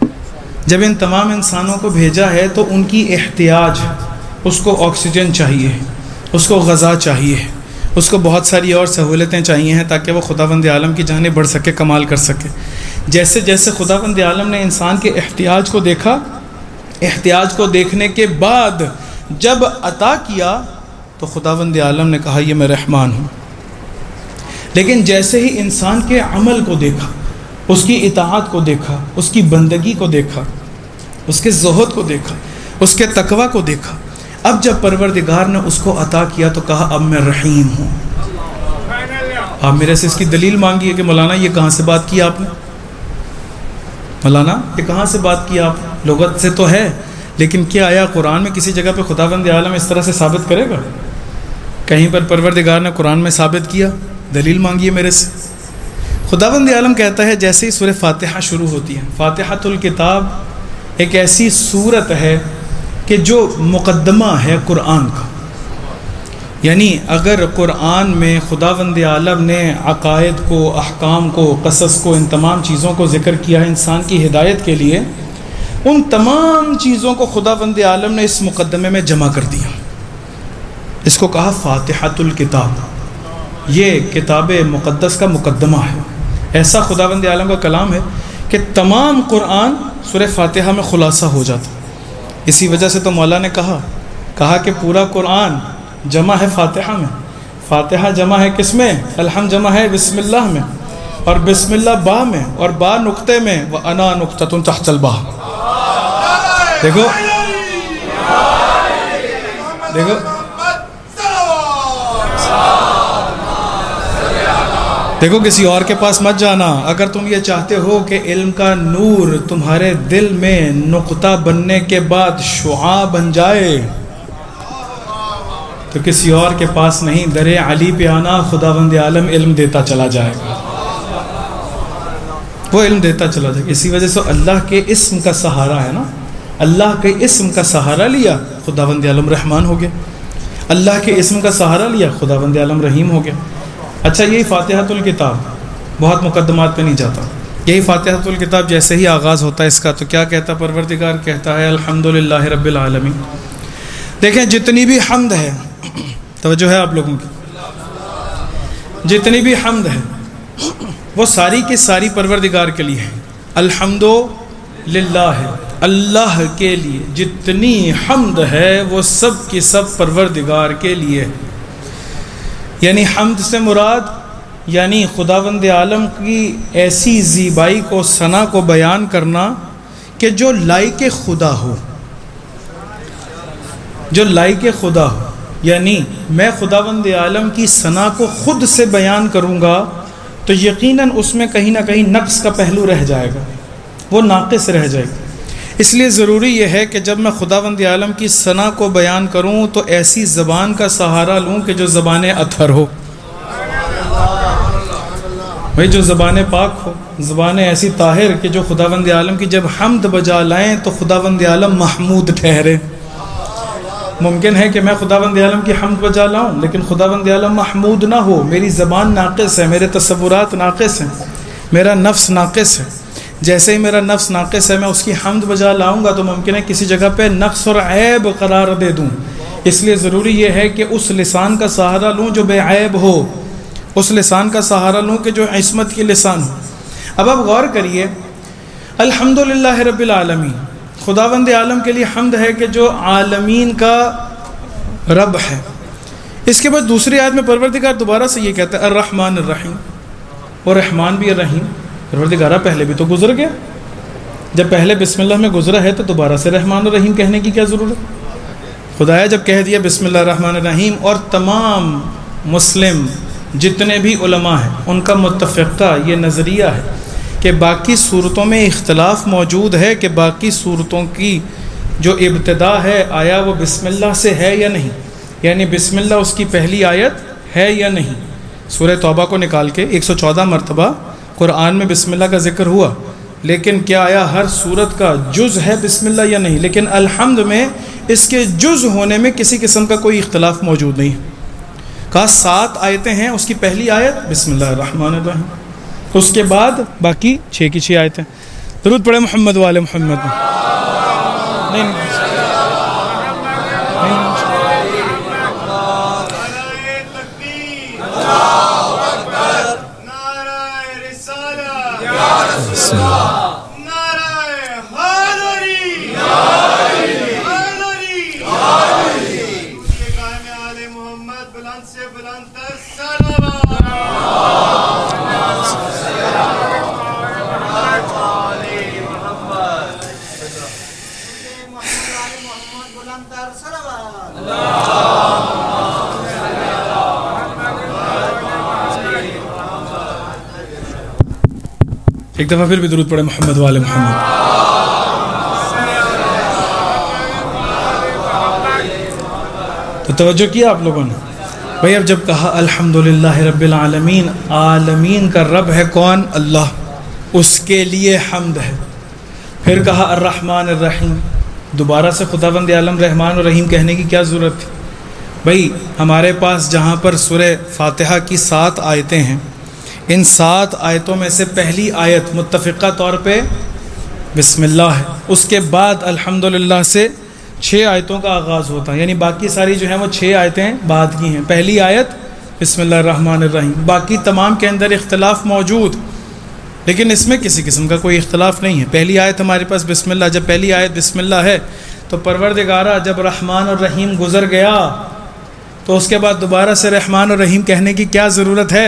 تو ان کی احتیاج، اس کو آکسیجن چاہیے، اس کو غذا چاہیے، اس کو بہت ساری اور سہولتیں چاہیے ہیں تاکہ وہ خداوند عالم کی جانب بڑھ سکے، کمال کر سکے. جیسے جیسے خداوند عالم نے انسان کے احتیاج کو دیکھا، احتیاج کو دیکھنے کے بعد جب عطا کیا تو خداوند عالم نے کہا یہ میں رحمان ہوں. لیکن جیسے ہی انسان کے عمل کو دیکھا، اس کی اطاعت کو دیکھا، اس کی بندگی کو دیکھا، اس کے زہد کو دیکھا، اس کے تقوی کو دیکھا، اب جب پروردگار نے اس کو عطا کیا تو کہا اب میں رحیم ہوں. آپ میرے سے اس کی دلیل مانگی ہے کہ مولانا یہ کہاں سے بات کی آپ نے؟ مولانا یہ کہاں سے بات کی آپ؟ لغت سے تو ہے، لیکن کیا آیا قرآن میں کسی جگہ پہ خداوند عالم اس طرح سے ثابت کرے گا؟ کہیں پر پروردگار نے قرآن میں ثابت کیا؟ دلیل مانگیے میرے سے. خداوند عالم کہتا ہے جیسے ہی سورہ فاتحہ شروع ہوتی ہے، فاتحۃ الکتاب ایک ایسی سورت ہے کہ جو مقدمہ ہے قرآن کا، یعنی اگر قرآن میں خداوند عالم نے عقائد کو، احکام کو، قصص کو، ان تمام چیزوں کو ذکر کیا ہے انسان کی ہدایت کے لیے، ان تمام چیزوں کو خداوند عالم نے اس مقدمے میں جمع کر دیا. اس کو کہا فاتحۃ الکتاب، یہ کتاب مقدس کا مقدمہ ہے. ایسا خداوند عالم کا کلام ہے کہ تمام قرآن سورہ فاتحہ میں خلاصہ ہو جاتا. اسی وجہ سے تو مولا نے کہا کہ پورا قرآن جمع ہے فاتحہ میں. فاتحہ جمع ہے کس میں؟ الحمد جمع ہے بسم اللہ میں، اور بسم اللہ با میں، اور با نقطے میں، وَأَنَا نُقْطَةٌ تَحْتَ الْبَا. دیکھو کسی اور کے پاس مت جانا. اگر تم یہ چاہتے ہو کہ علم کا نور تمہارے دل میں نقطہ بننے کے بعد شعاع بن جائے تو کسی اور کے پاس نہیں، در علی پہ آنا، خداوند عالم علم دیتا چلا جائے گا، وہ علم دیتا چلا جائے گا. اسی وجہ سے اللہ کے اسم کا سہارا ہے نا، اللہ کے اسم کا سہارا لیا خداوند عالم رحمان ہو گیا، اللہ کے اسم کا سہارا لیا خداوند عالم رحیم ہو گیا. اچھا، یہی فاتحۃ الکتاب، بہت مقدمات پہ نہیں جاتا. یہی فاتحۃ الکتاب جیسے ہی آغاز ہوتا ہے اس کا تو کیا کہتا پروردگار؟ کہتا ہے الحمدللہ رب العالمین. دیکھیں جتنی بھی حمد ہے، توجہ ہے آپ لوگوں کی، جتنی بھی حمد ہے وہ ساری کی ساری پروردگار کے لیے ہے. الحمدللہ ہے اللہ کے لیے، جتنی حمد ہے وہ سب کی سب پروردگار کے لیے. یعنی حمد سے مراد یعنی خداوند عالم کی ایسی زیبائی کو، ثنا کو بیان کرنا کہ جو لائق خدا ہو، جو لائق خدا ہو. یعنی میں خداوند عالم کی ثنا کو خود سے بیان کروں گا تو یقیناً اس میں کہیں نہ کہیں نقص کا پہلو رہ جائے گا، وہ ناقص رہ جائے گا. اس لیے ضروری یہ ہے کہ جب میں خداوند عالم کی ثنا کو بیان کروں تو ایسی زبان کا سہارا لوں کہ جو زبان اطہر ہو، بھائی جو زبان پاک ہو، زبان ایسی طاہر کہ جو خداوند عالم کی جب حمد بجا لائیں تو خداوند عالم محمود ٹھہرے. ممکن ہے کہ میں خداوند عالم کی حمد بجا لاؤں لیکن خداوند عالم محمود نہ ہو، میری زبان ناقص ہے، میرے تصورات ناقص ہیں، میرا نفس ناقص ہے. جیسے ہی میرا نفس ناقص ہے میں اس کی حمد بجا لاؤں گا تو ممکن ہے کسی جگہ پہ نقص اور عیب قرار دے دوں. اس لیے ضروری یہ ہے کہ اس لسان کا سہارا لوں جو بے عیب ہو، اس لسان کا سہارا لوں کہ جو عصمت کی لسان ہو. اب آپ غور کریے، الحمدللہ رب العالمین، خداوند عالم کے لیے حمد ہے کہ جو عالمین کا رب ہے. اس کے بعد دوسری آیت میں پروردگار دوبارہ سے یہ کہتا ہے الرحمن الرحیم، اور رحمان بھی الرحیم. پروردگارہ پہلے بھی تو گزر گیا، جب پہلے بسم اللہ میں گزرا ہے تو دوبارہ سے رحمان الرحیم کہنے کی کیا ضرورت؟ خدایا جب کہہ دیا بسم اللہ الرحمن الرحیم. اور تمام مسلم جتنے بھی علماء ہیں ان کا متفقہ یہ نظریہ ہے کہ باقی صورتوں میں اختلاف موجود ہے کہ باقی صورتوں کی جو ابتدا ہے آیا وہ بسم اللہ سے ہے یا نہیں، یعنی بسم اللہ اس کی پہلی آیت ہے یا نہیں. سورہ توبہ کو نکال کے 114 مرتبہ قرآن میں بسم اللہ کا ذکر ہوا، لیکن کیا آیا ہر صورت کا جز ہے بسم اللہ یا نہیں؟ لیکن الحمد میں اس کے جز ہونے میں کسی قسم کا کوئی اختلاف موجود نہیں. کہا 7 آیتیں ہیں، اس کی پہلی آیت بسم اللہ الرحمن الرحیم، اس کے بعد باقی 6 کی 6 آیتیں. درود پڑھے محمد وآل محمد. ایک دفعہ پھر بھی درود پڑھے محمد وآل محمد. تو توجہ کیا آپ لوگوں نے بھائی؟ اب جب کہا الحمدللہ رب العالمین، عالمین کا رب ہے کون؟ اللہ، اس کے لیے حمد ہے. پھر کہا الرحمن الرحیم، دوبارہ سے خداوند عالم رحمان اور رحیم کہنے کی کیا ضرورت تھی؟ بھائی ہمارے پاس جہاں پر سورہ فاتحہ کی 7 آیتیں ہیں، ان 7 آیتوں میں سے پہلی آیت متفقہ طور پہ بسم اللہ ہے، اس کے بعد الحمدللہ سے 6 آیتوں کا آغاز ہوتا ہے، یعنی باقی ساری جو ہیں وہ 6 آیتیں بعد کی ہیں، پہلی آیت بسم اللہ الرحمن الرحیم، باقی تمام کے اندر اختلاف موجود، لیکن اس میں کسی قسم کا کوئی اختلاف نہیں ہے۔ پہلی آیت ہمارے پاس بسم اللہ، جب پہلی آیت بسم اللہ ہے تو پروردگارہ جب رحمان اور رحیم گزر گیا تو اس کے بعد دوبارہ سے رحمان اور رحیم کہنے کی کیا ضرورت ہے؟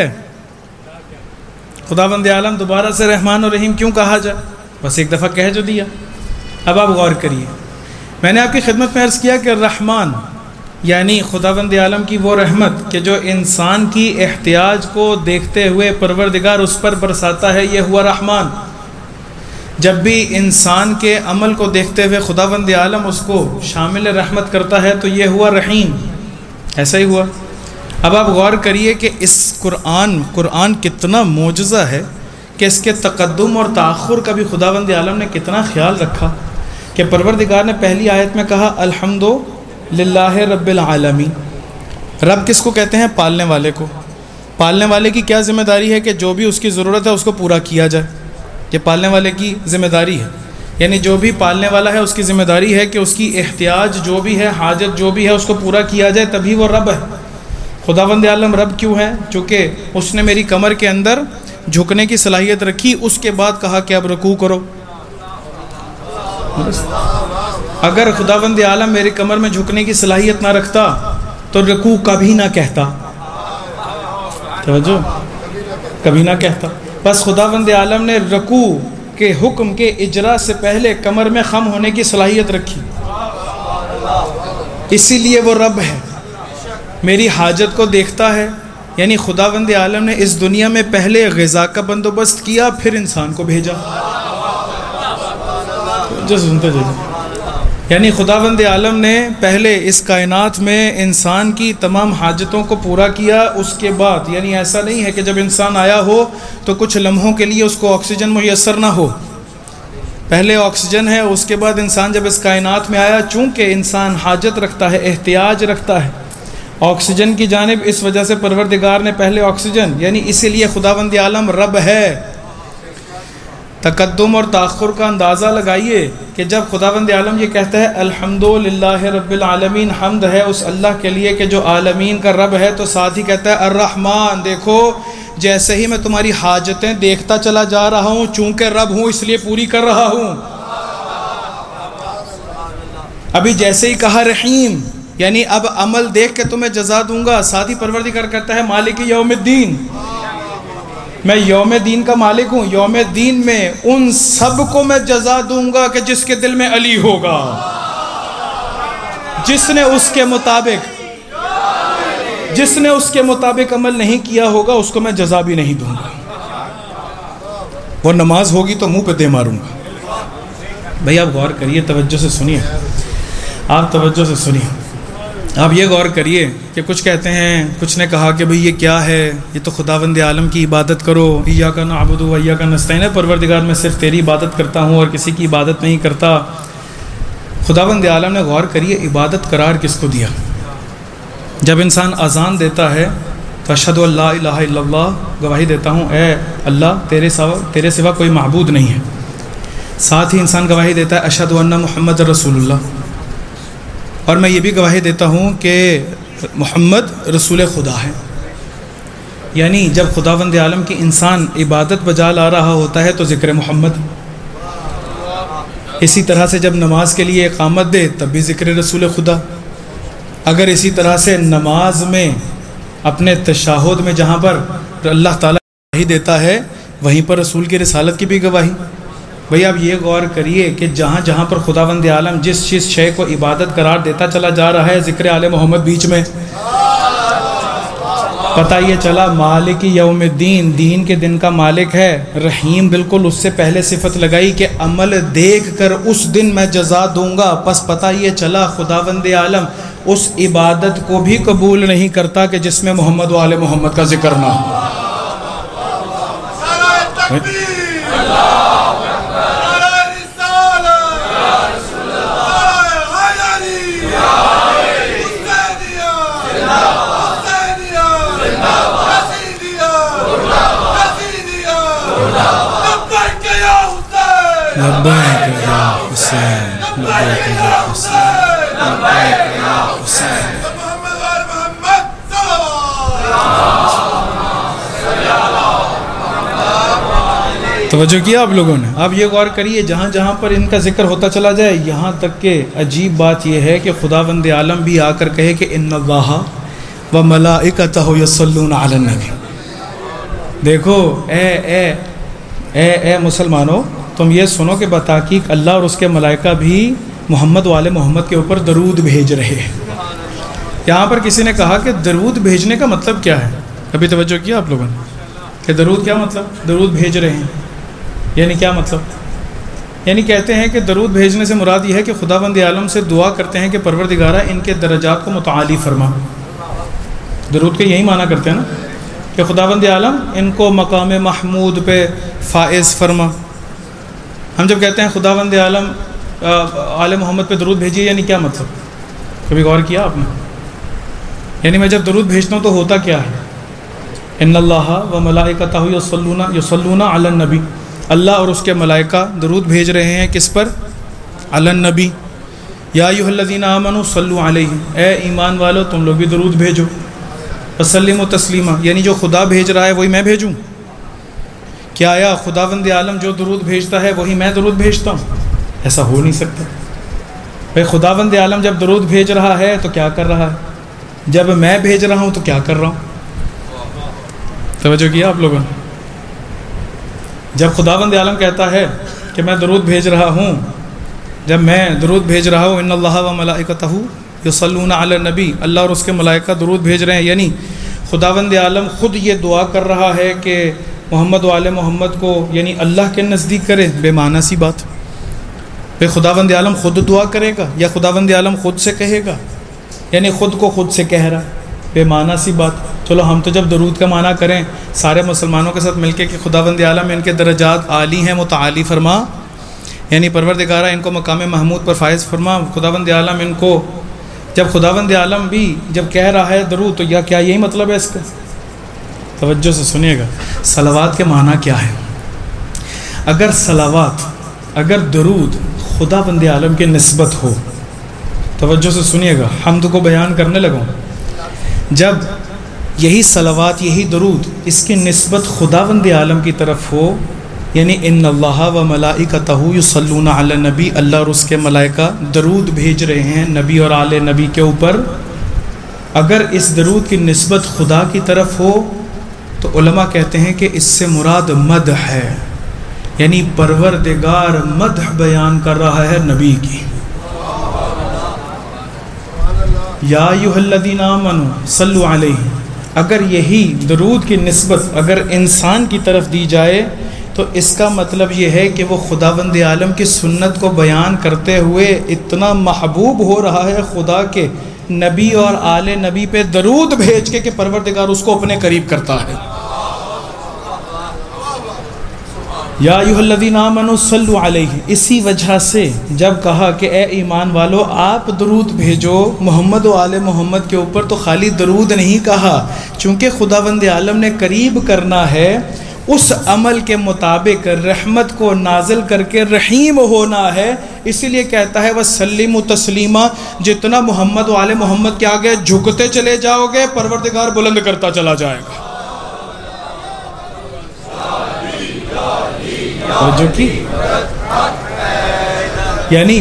خداوند عالم دوبارہ سے رحمان اور رحیم کیوں کہا جائے؟ بس ایک دفعہ کہہ جو دیا۔ اب آپ غور کریے، میں نے آپ کی خدمت میں عرض کیا کہ رحمان یعنی خداوند عالم کی وہ رحمت کہ جو انسان کی احتیاج کو دیکھتے ہوئے پروردگار اس پر برساتا ہے، یہ ہوا رحمان۔ جب بھی انسان کے عمل کو دیکھتے ہوئے خداوند عالم اس کو شامل رحمت کرتا ہے تو یہ ہوا رحیم، ایسا ہی ہوا۔ اب آپ غور کریے کہ اس قرآن کتنا معجزہ ہے کہ اس کے تقدم اور تاخر کا بھی خداوند عالم نے کتنا خیال رکھا کہ پروردگار نے پہلی آیت میں کہا الحمد للہ رب العالمین۔ رب کس کو کہتے ہیں؟ پالنے والے کو۔ پالنے والے کی کیا ذمہ داری ہے کہ جو بھی اس کی ضرورت ہے اس کو پورا کیا جائے، یہ پالنے والے کی ذمہ داری ہے، یعنی جو بھی پالنے والا ہے اس کی ذمہ داری ہے کہ اس کی احتیاج جو بھی ہے، حاجت جو بھی ہے، اس کو پورا کیا جائے، تبھی وہ رب ہے۔ خداوند عالم رب کیوں ہے؟ چونکہ اس نے میری کمر کے اندر جھکنے کی صلاحیت رکھی، اس کے بعد کہا کہ اب رکوع کرو۔ اگر خداوند عالم میری کمر میں جھکنے کی صلاحیت نہ رکھتا تو رکوع کبھی نہ کہتا، توجہ، کبھی نہ کہتا۔ بس خداوند عالم نے رکوع کے حکم کے اجرا سے پہلے کمر میں خم ہونے کی صلاحیت رکھی، اسی لیے وہ رب ہے، میری حاجت کو دیکھتا ہے۔ یعنی خداوند عالم نے اس دنیا میں پہلے غذا کا بندوبست کیا، پھر انسان کو بھیجا۔ جو سنتے جائیے، یعنی خداوند عالم نے پہلے اس کائنات میں انسان کی تمام حاجتوں کو پورا کیا، اس کے بعد یعنی ایسا نہیں ہے کہ جب انسان آیا ہو تو کچھ لمحوں کے لیے اس کو آکسیجن میسر نہ ہو، پہلے آکسیجن ہے، اس کے بعد انسان جب اس کائنات میں آیا، چونکہ انسان حاجت رکھتا ہے، احتیاج رکھتا ہے آکسیجن کی جانب، اس وجہ سے پروردگار نے پہلے آکسیجن، یعنی اسی لیے خداوند عالم رب ہے۔ تقدم اور تاخر کا اندازہ لگائیے کہ جب خداوند عالم یہ کہتا ہے الحمد للہ رب العالمین، حمد ہے اس اللہ کے لیے کہ جو عالمین کا رب ہے، تو ساتھ ہی کہتا ہے الرحمن، دیکھو جیسے ہی میں تمہاری حاجتیں دیکھتا چلا جا رہا ہوں، چونکہ رب ہوں اس لیے پوری کر رہا ہوں۔ ابھی جیسے ہی کہا رحیم، یعنی اب عمل دیکھ کے تمہیں جزا دوں گا، ساتھ ہی پروردگار کرتا ہے مالک یوم الدین، میں یوم دین کا مالک ہوں، یوم دین میں ان سب کو میں جزا دوں گا کہ جس کے دل میں علی ہوگا، جس نے اس کے مطابق عمل نہیں کیا ہوگا اس کو میں جزا بھی نہیں دوں گا۔ وہ نماز ہوگی تو منہ پہ دے ماروں گا۔ بھئی آپ غور کریے، توجہ سے سنیے، آپ توجہ سے سنیے، آپ یہ غور کریے کہ کچھ کہتے ہیں، کچھ نے کہا کہ بھئی یہ کیا ہے، یہ تو خداوند عالم کی عبادت کرو، ایاک نعبد و ایاک نستعین، پروردگار میں صرف تیری عبادت کرتا ہوں اور کسی کی عبادت نہیں کرتا۔ خداوند عالم نے غور کریے عبادت قرار کس کو دیا؟ جب انسان اذان دیتا ہے تو اشہد ان لا الہ الا اللہ، گواہی دیتا ہوں اے اللہ تیرے سوا کوئی معبود نہیں ہے، ساتھ ہی انسان گواہی دیتا ہے اشہد ان محمد رسول اللہ، اور میں یہ بھی گواہی دیتا ہوں کہ محمد رسول خدا ہے۔ یعنی جب خداوند عالم کی انسان عبادت بجا لا رہا ہوتا ہے تو ذکر محمد، اسی طرح سے جب نماز کے لیے اقامت دے تب بھی ذکر رسول خدا، اگر اسی طرح سے نماز میں اپنے تشہد میں جہاں پر اللہ تعالیٰ گواہی دیتا ہے وہیں پر رسول کی رسالت کی بھی گواہی۔ بھئی آپ یہ غور کریے کہ جہاں جہاں پر خداوند عالم جس شے کو عبادت قرار دیتا چلا جا رہا ہے، ذکر آل محمد بیچ میں، پتہ یہ چلا مالک یوم الدین، دین کے دن کا مالک ہے۔ رحیم بالکل اس سے پہلے صفت لگائی کہ عمل دیکھ کر اس دن میں جزا دوں گا، پس پتہ یہ چلا خداوند عالم اس عبادت کو بھی قبول نہیں کرتا کہ جس میں محمد و آل محمد کا ذکر نہ ہو۔ لبیک یا حسین لبیک یا حسین لبیک یا حسین توجہ کیا آپ لوگوں نے؟ آپ یہ غور کریے جہاں جہاں پر ان کا ذکر ہوتا چلا جائے، یہاں تک کہ عجیب بات یہ ہے کہ خداوند عالم بھی آ کر کہے کہ ان اللہ و ملائکتہ یصلون علی النبی. دیکھو اے مسلمانوں، تم یہ سنو کہ بتحقیق اللہ اور اس کے ملائکہ بھی محمد و آل محمد کے اوپر درود بھیج رہے ہیں. یہاں پر کسی نے کہا کہ درود بھیجنے کا مطلب کیا ہے؟ کبھی توجہ کیا آپ لوگوں نے کہ درود کیا مطلب؟ درود بھیج رہے ہیں یعنی کیا مطلب؟ یعنی کہتے ہیں کہ درود بھیجنے سے مراد یہ ہے کہ خداوند عالم سے دعا کرتے ہیں کہ پروردگارہ ان کے درجات کو متعالی فرما. درود کے یہی معنی کرتے ہیں نا کہ خداوند عالم ان کو مقام محمود پہ فائز فرما. ہم جب کہتے ہیں خداوند عالم آل محمد پہ درود بھیجیے، یعنی کیا مطلب؟ کبھی غور کیا آپ نے؟ یعنی میں جب درود بھیجتا ہوں تو ہوتا کیا ہے؟ ان اللہ و ملائکتہ یصلون علی النبی، اللہ اور اس کے ملائکہ درود بھیج رہے ہیں کس پر؟ علی النبی. یا ایھا الذین آمنوا صلوا علیہ، اے ایمان والو تم لوگ بھی درود بھیجو. وسلموا تسلیما، یعنی جو خدا بھیج رہا ہے وہی میں بھیجوں. کیا آیا خداوند عالم جو درود بھیجتا ہے وہی میں درود بھیجتا ہوں؟ ایسا ہو نہیں سکتا. بھائی خداوند عالم جب درود بھیج رہا ہے تو کیا کر رہا ہے؟ جب میں بھیج رہا ہوں تو کیا کر رہا ہوں؟ توجہ کیا آپ لوگوں نے؟ جب خداوند عالم کہتا ہے کہ میں درود بھیج رہا ہوں، جب میں درود بھیج رہا ہوں ان اللہ و ملائکتہ یصلون علی النبی، اللہ اور اس کے ملائکہ درود بھیج رہے ہیں، یعنی خداوند عالم خود یہ دعا کر رہا ہے کہ محمد و آل محمد کو یعنی اللہ کے نزدیک کرے. بے معنی سی بات. بھائی خداوند عالم خود دعا کرے گا یا خداوند عالم خود سے کہے گا؟ یعنی خود کو خود سے کہہ رہا ہے. بے معنی سی بات. چلو ہم تو جب درود کا معنی کریں سارے مسلمانوں کے ساتھ مل کے کہ خداوند عالم ان کے درجات عالی ہیں متعالی فرما، یعنی پروردگارہ ان کو مقام محمود پر فائز فرما. خداوند عالم ان کو، جب خداوند عالم بھی جب کہہ رہا ہے درود، تو کیا یہی مطلب ہے اس کا؟ توجہ سے سنیے گا. صلوات کے معنی کیا ہے؟ اگر صلوات، اگر درود خداوند عالم کے نسبت ہو، توجہ سے سنیے گا، حمد کو بیان کرنے لگوں، جب یہی صلوات یہی درود اس کی نسبت خداوند عالم کی طرف ہو، یعنی ان اللہ و ملائکتہ یصلون علی النبی، اللہ اور اس کے ملائکہ درود بھیج رہے ہیں نبی اور آل نبی کے اوپر، اگر اس درود کی نسبت خدا کی طرف ہو تو علماء کہتے ہیں کہ اس سے مراد مدح ہے، یعنی پروردگار مدح بیان کر رہا ہے نبی کی. یا ایھا الذین آمنوا صلوا علیہ، اگر یہی درود کی نسبت اگر انسان کی طرف دی جائے تو اس کا مطلب یہ ہے کہ وہ خداوند عالم کی سنت کو بیان کرتے ہوئے اتنا محبوب ہو رہا ہے خدا کے نبی اور آل نبی پہ درود بھیج کے کہ پروردگار اس کو اپنے قریب کرتا ہے. یا ایھا الذین آمنوا صلوا علیہ، اسی وجہ سے جب کہا کہ اے ایمان والو آپ درود بھیجو محمد و آل محمد کے اوپر، تو خالی درود نہیں کہا، چونکہ خداوند عالم نے قریب کرنا ہے، اس عمل کے مطابق رحمت کو نازل کر کے رحیم ہونا ہے، اسی لیے کہتا ہے وسلموا تسلیما، جتنا محمد و آل محمد کے آگے جھکتے چلے جاؤ گے پروردگار بلند کرتا چلا جائے گا. جو کی یعنی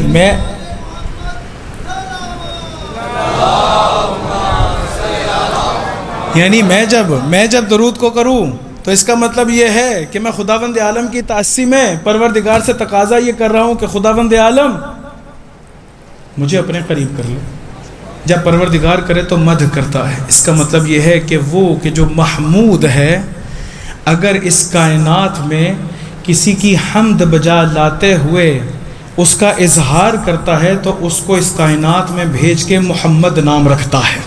میں جب درود کو کروں تو اس کا مطلب یہ ہے کہ میں خداوند عالم کی تعصی میں پروردگار سے تقاضا یہ کر رہا ہوں کہ خداوند عالم مجھے اپنے قریب کر لے. جب پروردگار کرے تو مدح کرتا ہے. اس کا مطلب یہ ہے کہ وہ کہ جو محمود ہے، اگر اس کائنات میں کسی کی حمد بجا لاتے ہوئے اس کا اظہار کرتا ہے تو اس کو اس کائنات میں بھیج کے محمد نام رکھتا ہے.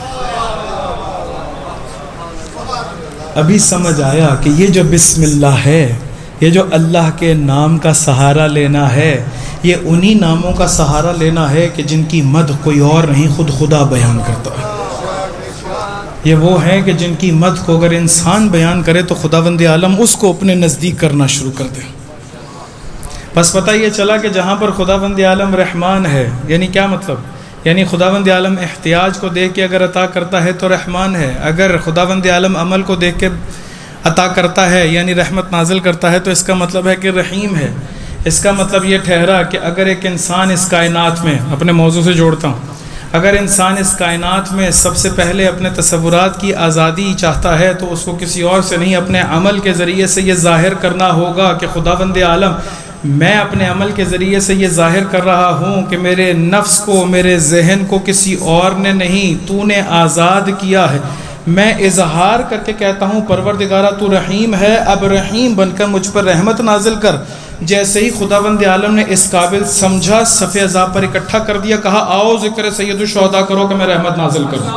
ابھی سمجھ آیا کہ یہ جو بسم اللہ ہے، یہ جو اللہ کے نام کا سہارا لینا ہے، یہ انہی ناموں کا سہارا لینا ہے کہ جن کی مدح کوئی اور نہیں خود خدا بیان کرتا ہے. یہ وہ ہیں کہ جن کی مدح کو اگر انسان بیان کرے تو خداوند عالم اس کو اپنے نزدیک کرنا شروع کر دے. بس پتہ یہ چلا کہ جہاں پر خداوند عالم رحمان ہے، یعنی کیا مطلب؟ یعنی خداوند عالم احتیاج کو دیکھ کے اگر عطا کرتا ہے تو رحمان ہے، اگر خداوند عالم عمل کو دیکھ کے عطا کرتا ہے یعنی رحمت نازل کرتا ہے تو اس کا مطلب ہے کہ رحیم ہے۔ اس کا مطلب یہ ٹھہرا کہ اگر ایک انسان اس کائنات میں، اپنے موضوع سے جوڑتا ہوں، اگر انسان اس کائنات میں سب سے پہلے اپنے تصورات کی آزادی چاہتا ہے تو اس کو کسی اور سے نہیں، اپنے عمل کے ذریعے سے یہ ظاہر کرنا ہوگا کہ خداوند عالم میں اپنے عمل کے ذریعے سے یہ ظاہر کر رہا ہوں کہ میرے نفس کو، میرے ذہن کو کسی اور نے نہیں، تو نے آزاد کیا ہے۔ میں اظہار کر کے کہتا ہوں پروردگارہ تو رحیم ہے، اب رحیم بن کر مجھ پر رحمت نازل کر۔ جیسے ہی خداوند عالم نے اس قابل سمجھا، صف عذاب پر اکٹھا کر دیا، کہا آؤ ذکر سید الشہداء کرو کہ میں رحمت نازل کروں۔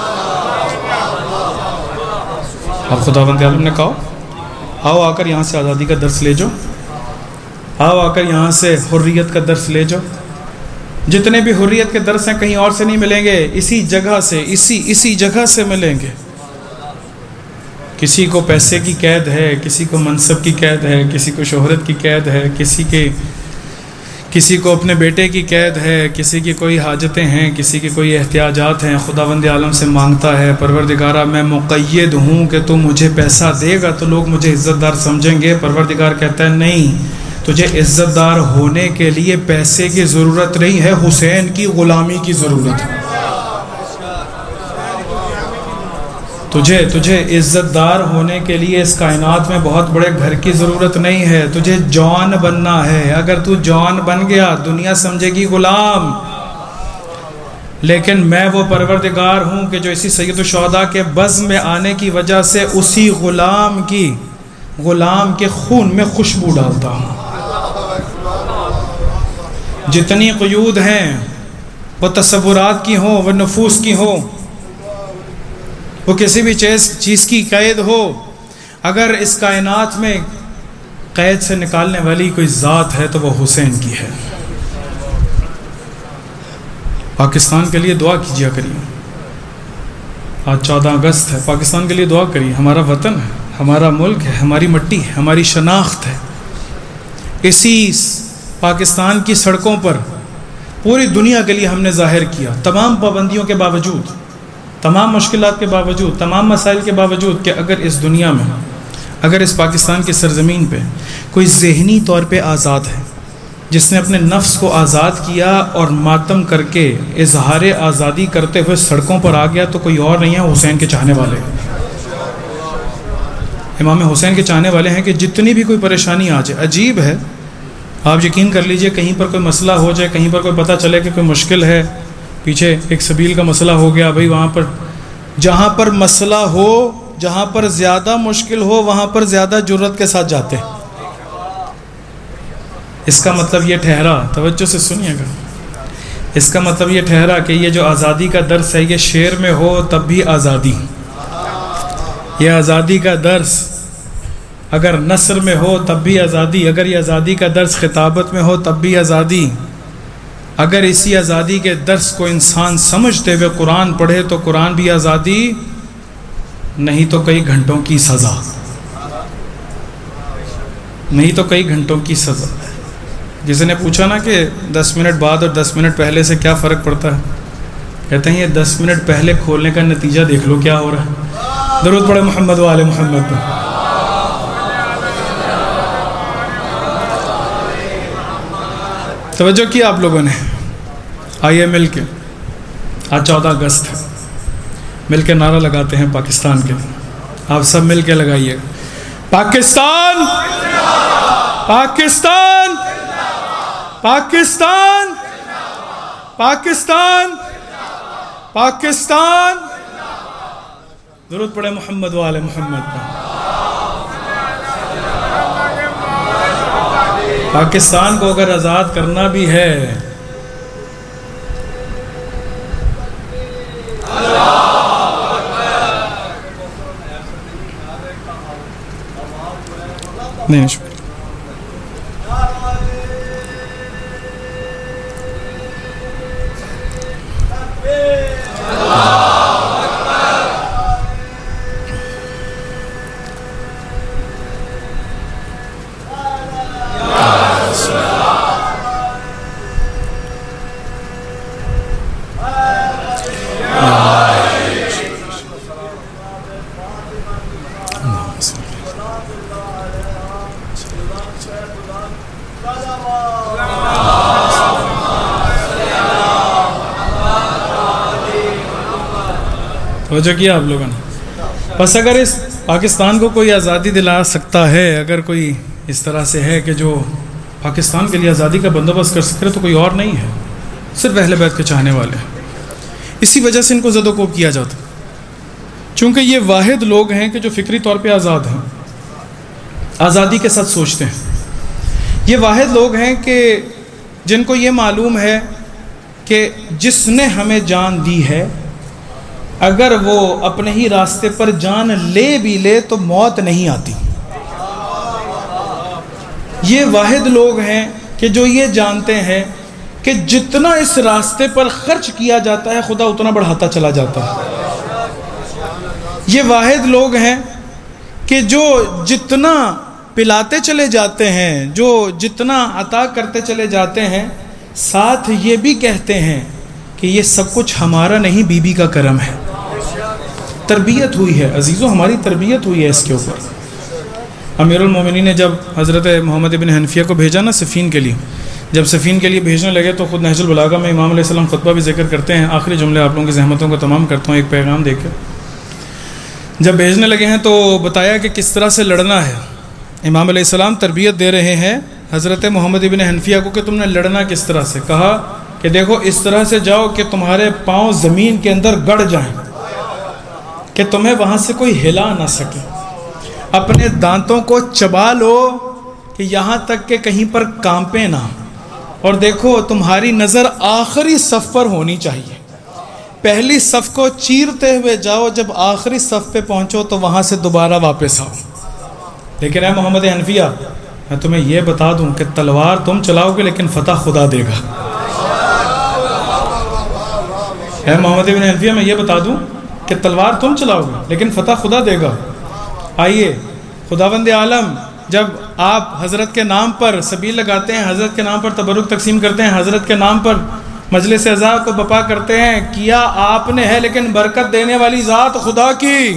اب خداوند عالم نے کہا آؤ آ کر یہاں سے آزادی کا درس لے جاؤ، آؤ آ کر یہاں سے حریت کا درس لے جاؤ۔ جتنے بھی حریت کے درس ہیں کہیں اور سے نہیں ملیں گے، اسی جگہ سے، اسی جگہ سے ملیں گے۔ کسی کو پیسے کی قید ہے، کسی کو منصب کی قید ہے، کسی کو شہرت کی قید ہے، کسی کو اپنے بیٹے کی قید ہے، کسی کی کوئی حاجتیں ہیں، کسی کی کوئی احتیاجات ہیں۔ خداوند عالم سے مانگتا ہے پروردگارہ میں مقید ہوں کہ تو مجھے پیسہ دے گا تو لوگ مجھے عزت دار سمجھیں گے۔ پروردگار کہتا ہے نہیں، تجھے عزت دار ہونے کے لیے پیسے کی ضرورت نہیں ہے، حسین کی غلامی کی ضرورت ہے۔ تجھے عزت دار ہونے کے لیے اس کائنات میں بہت بڑے گھر کی ضرورت نہیں ہے، تجھے جوان بننا ہے۔ اگر تو جوان بن گیا دنیا سمجھے گی غلام، لیکن میں وہ پروردگار ہوں کہ جو اسی سید الشہداء کے بزم میں آنے کی وجہ سے اسی غلام کے خون میں خوشبو ڈالتا ہوں۔ جتنی قیود ہیں وہ تصورات کی ہوں، وہ نفوس کی ہوں، وہ کسی بھی چیز کی قید ہو، اگر اس کائنات میں قید سے نکالنے والی کوئی ذات ہے تو وہ حسین کی ہے۔ پاکستان کے لیے دعا کیجیا کریے۔ آج 14 اگست ہے، پاکستان کے لیے دعا کریے۔ ہمارا وطن ہے، ہمارا ملک ہے، ہماری مٹی ہے، ہماری شناخت ہے۔ اسی پاکستان کی سڑکوں پر پوری دنیا کے لیے ہم نے ظاہر کیا، تمام پابندیوں کے باوجود، تمام مشکلات کے باوجود، تمام مسائل کے باوجود، کہ اگر اس دنیا میں، اگر اس پاکستان کی سرزمین پہ کوئی ذہنی طور پہ آزاد ہے، جس نے اپنے نفس کو آزاد کیا اور ماتم کر کے اظہار آزادی کرتے ہوئے سڑکوں پر آ گیا، تو کوئی اور نہیں ہے، حسین کے چاہنے والے، امام حسین کے چاہنے والے ہیں۔ کہ جتنی بھی کوئی پریشانی آ جائے، عجیب ہے، آپ یقین کر لیجئے، کہیں پر کوئی مسئلہ ہو جائے، کہیں پر کوئی پتہ چلے کہ کوئی مشکل ہے، پیچھے ایک سبیل کا مسئلہ ہو گیا، بھئی وہاں پر جہاں پر مسئلہ ہو، جہاں پر زیادہ مشکل ہو، وہاں پر زیادہ جرت کے ساتھ جاتے ہیں۔ اس کا مطلب یہ ٹھہرا، توجہ سے سنیے گا، اس کا مطلب یہ ٹھہرا کہ یہ جو آزادی کا درس ہے، یہ شعر میں ہو تب بھی آزادی، یہ آزادی کا درس اگر نثر میں ہو تب بھی آزادی، اگر یہ آزادی کا درس خطابت میں ہو تب بھی آزادی، اگر اسی آزادی کے درس کو انسان سمجھتے ہوئے قرآن پڑھے تو قرآن بھی آزادی، نہیں تو کئی گھنٹوں کی سزا، نہیں تو کئی گھنٹوں کی سزا۔ جس نے پوچھا نا کہ 10 منٹ بعد اور 10 منٹ پہلے سے کیا فرق پڑتا ہے، کہتے ہیں یہ 10 منٹ پہلے کھولنے کا نتیجہ دیکھ لو کیا ہو رہا ہے۔ درود پڑھے محمد و آل محمد پر۔ توجہ کیا آپ لوگوں نے؟ آئیے مل کے، آج 14 اگست ہے، مل کے نعرہ لگاتے ہیں پاکستان کے لیے۔ آپ سب مل کے لگائیے، پاکستان پاکستان پاکستان پاکستان پاکستان۔ درود پڑھے محمد و آل محمد پر۔ پاکستان کو اگر آزاد کرنا بھی ہے، نہیں شکریہ، توجہ کیا آپ لوگوں نے؟ بس اگر اس پاکستان کو کوئی آزادی دلا سکتا ہے، اگر کوئی اس طرح سے ہے کہ جو پاکستان کے لیے آزادی کا بندوبست کر سکے تو کوئی اور نہیں ہے، صرف اہل بیت کے چاہنے والے ہیں۔ اسی وجہ سے ان کو زد و کوب کیا جاتا، چونکہ یہ واحد لوگ ہیں کہ جو فکری طور پہ آزاد ہیں، آزادی کے ساتھ سوچتے ہیں۔ یہ واحد لوگ ہیں کہ جن کو یہ معلوم ہے کہ جس نے ہمیں جان دی ہے، اگر وہ اپنے ہی راستے پر جان لے بھی لے تو موت نہیں آتی۔ یہ واحد لوگ ہیں کہ جو یہ جانتے ہیں کہ جتنا اس راستے پر خرچ کیا جاتا ہے خدا اتنا بڑھاتا چلا جاتا ہے۔ یہ واحد لوگ ہیں کہ جو جتنا پلاتے چلے جاتے ہیں، جو جتنا عطا کرتے چلے جاتے ہیں، ساتھ یہ بھی کہتے ہیں کہ یہ سب کچھ ہمارا نہیں، بی بی کا کرم ہے۔ تربیت ہوئی ہے عزیزوں، ہماری تربیت ہوئی ہے اس کے اوپر۔ امیر المومنین نے جب حضرت محمد ابن حنفیہ کو بھیجا نا صفین کے لیے، جب صفین کے لیے بھیجنے لگے تو خود نہج البلاغہ میں امام علیہ السلام خطبہ بھی ذکر کرتے ہیں۔ آخری جملے آپ لوگوں کی زحمتوں کو تمام کرتا ہوں ایک پیغام دے کے۔ جب بھیجنے لگے ہیں تو بتایا کہ کس طرح سے لڑنا ہے۔ امام علیہ السلام تربیت دے رہے ہیں حضرت محمد ابن حنفیہ کو کہ تم نے لڑنا کس طرح سے۔ کہا کہ دیکھو اس طرح سے جاؤ کہ تمہارے پاؤں زمین کے اندر گڑ جائیں، کہ تمہیں وہاں سے کوئی ہلا نہ سکے۔ اپنے دانتوں کو چبا لو کہ یہاں تک کہ کہیں پر کانپے نہ، اور دیکھو تمہاری نظر آخری صف پر ہونی چاہیے۔ پہلی صف کو چیرتے ہوئے جاؤ، جب آخری صف پہ پہنچو تو وہاں سے دوبارہ واپس آؤ۔ لیکن اے محمد حنفیہ، میں تمہیں یہ بتا دوں کہ تلوار تم چلاؤ گے لیکن فتح خدا دے گا۔ اے محمد ابن حنفیہ، میں یہ بتا دوں کہ تلوار تم چلاؤ گے لیکن فتح خدا دے گا۔ آئیے خداوند عالم جب آپ حضرت کے نام پر سبیل لگاتے ہیں، حضرت کے نام پر تبرک تقسیم کرتے ہیں، حضرت کے نام پر مجلس عزا کو بپا کرتے ہیں، کیا آپ نے ہے لیکن برکت دینے والی ذات خدا کی۔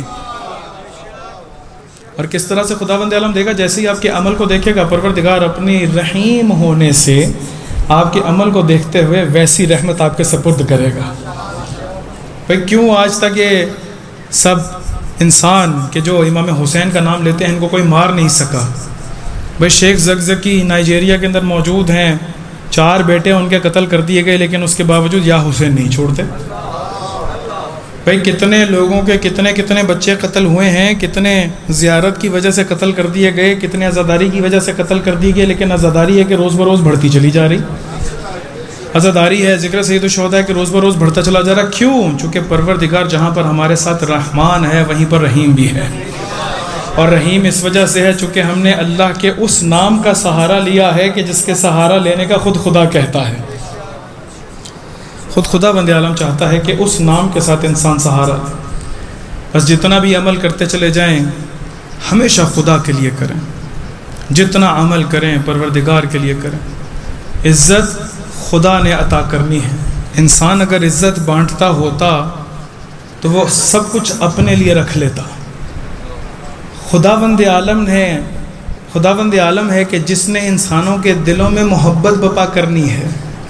اور کس طرح سے خداوند عالم دے گا؟ جیسے ہی آپ کے عمل کو دیکھے گا پروردگار اپنی رحیم ہونے سے آپ کے عمل کو دیکھتے ہوئے ویسی رحمت آپ کے سپرد کرے گا۔ بھئی کیوں آج تک یہ سب انسان کہ جو امام حسین کا نام لیتے ہیں ان کو کوئی مار نہیں سکا؟ بھئی شیخ زکزکی نائجیریا کے اندر موجود ہیں، 4 بیٹے ان کے قتل کر دیے گئے، لیکن اس کے باوجود یا حسین نہیں چھوڑتے۔ بھئی کتنے لوگوں کے کتنے بچے قتل ہوئے ہیں، کتنے زیارت کی وجہ سے قتل کر دیے گئے، کتنے عزاداری کی وجہ سے قتل کر دیے گئے، لیکن عزاداری ہے کہ روز بروز بڑھتی چلی جا رہی۔ عزاداری ہے، ذکر سید الشہداء ہے کہ روز بروز بڑھتا چلا جا رہا۔ کیوں؟ چونکہ پروردگار جہاں پر ہمارے ساتھ رحمان ہے وہیں پر رحیم بھی ہے، اور رحیم اس وجہ سے ہے چونکہ ہم نے اللہ کے اس نام کا سہارا لیا ہے کہ جس کے سہارا لینے کا خود خدا کہتا ہے۔ خود خدا بند عالم چاہتا ہے کہ اس نام کے ساتھ انسان سہارا لے۔ بس جتنا بھی عمل کرتے چلے جائیں ہمیشہ خدا کے لیے کریں، جتنا عمل کریں پروردگار کے لیے کریں۔ عزت خدا نے عطا کرنی ہے۔ انسان اگر عزت بانٹتا ہوتا تو وہ سب کچھ اپنے لیے رکھ لیتا۔ خداوند عالم ہے کہ جس نے انسانوں کے دلوں میں محبت بپا کرنی ہے۔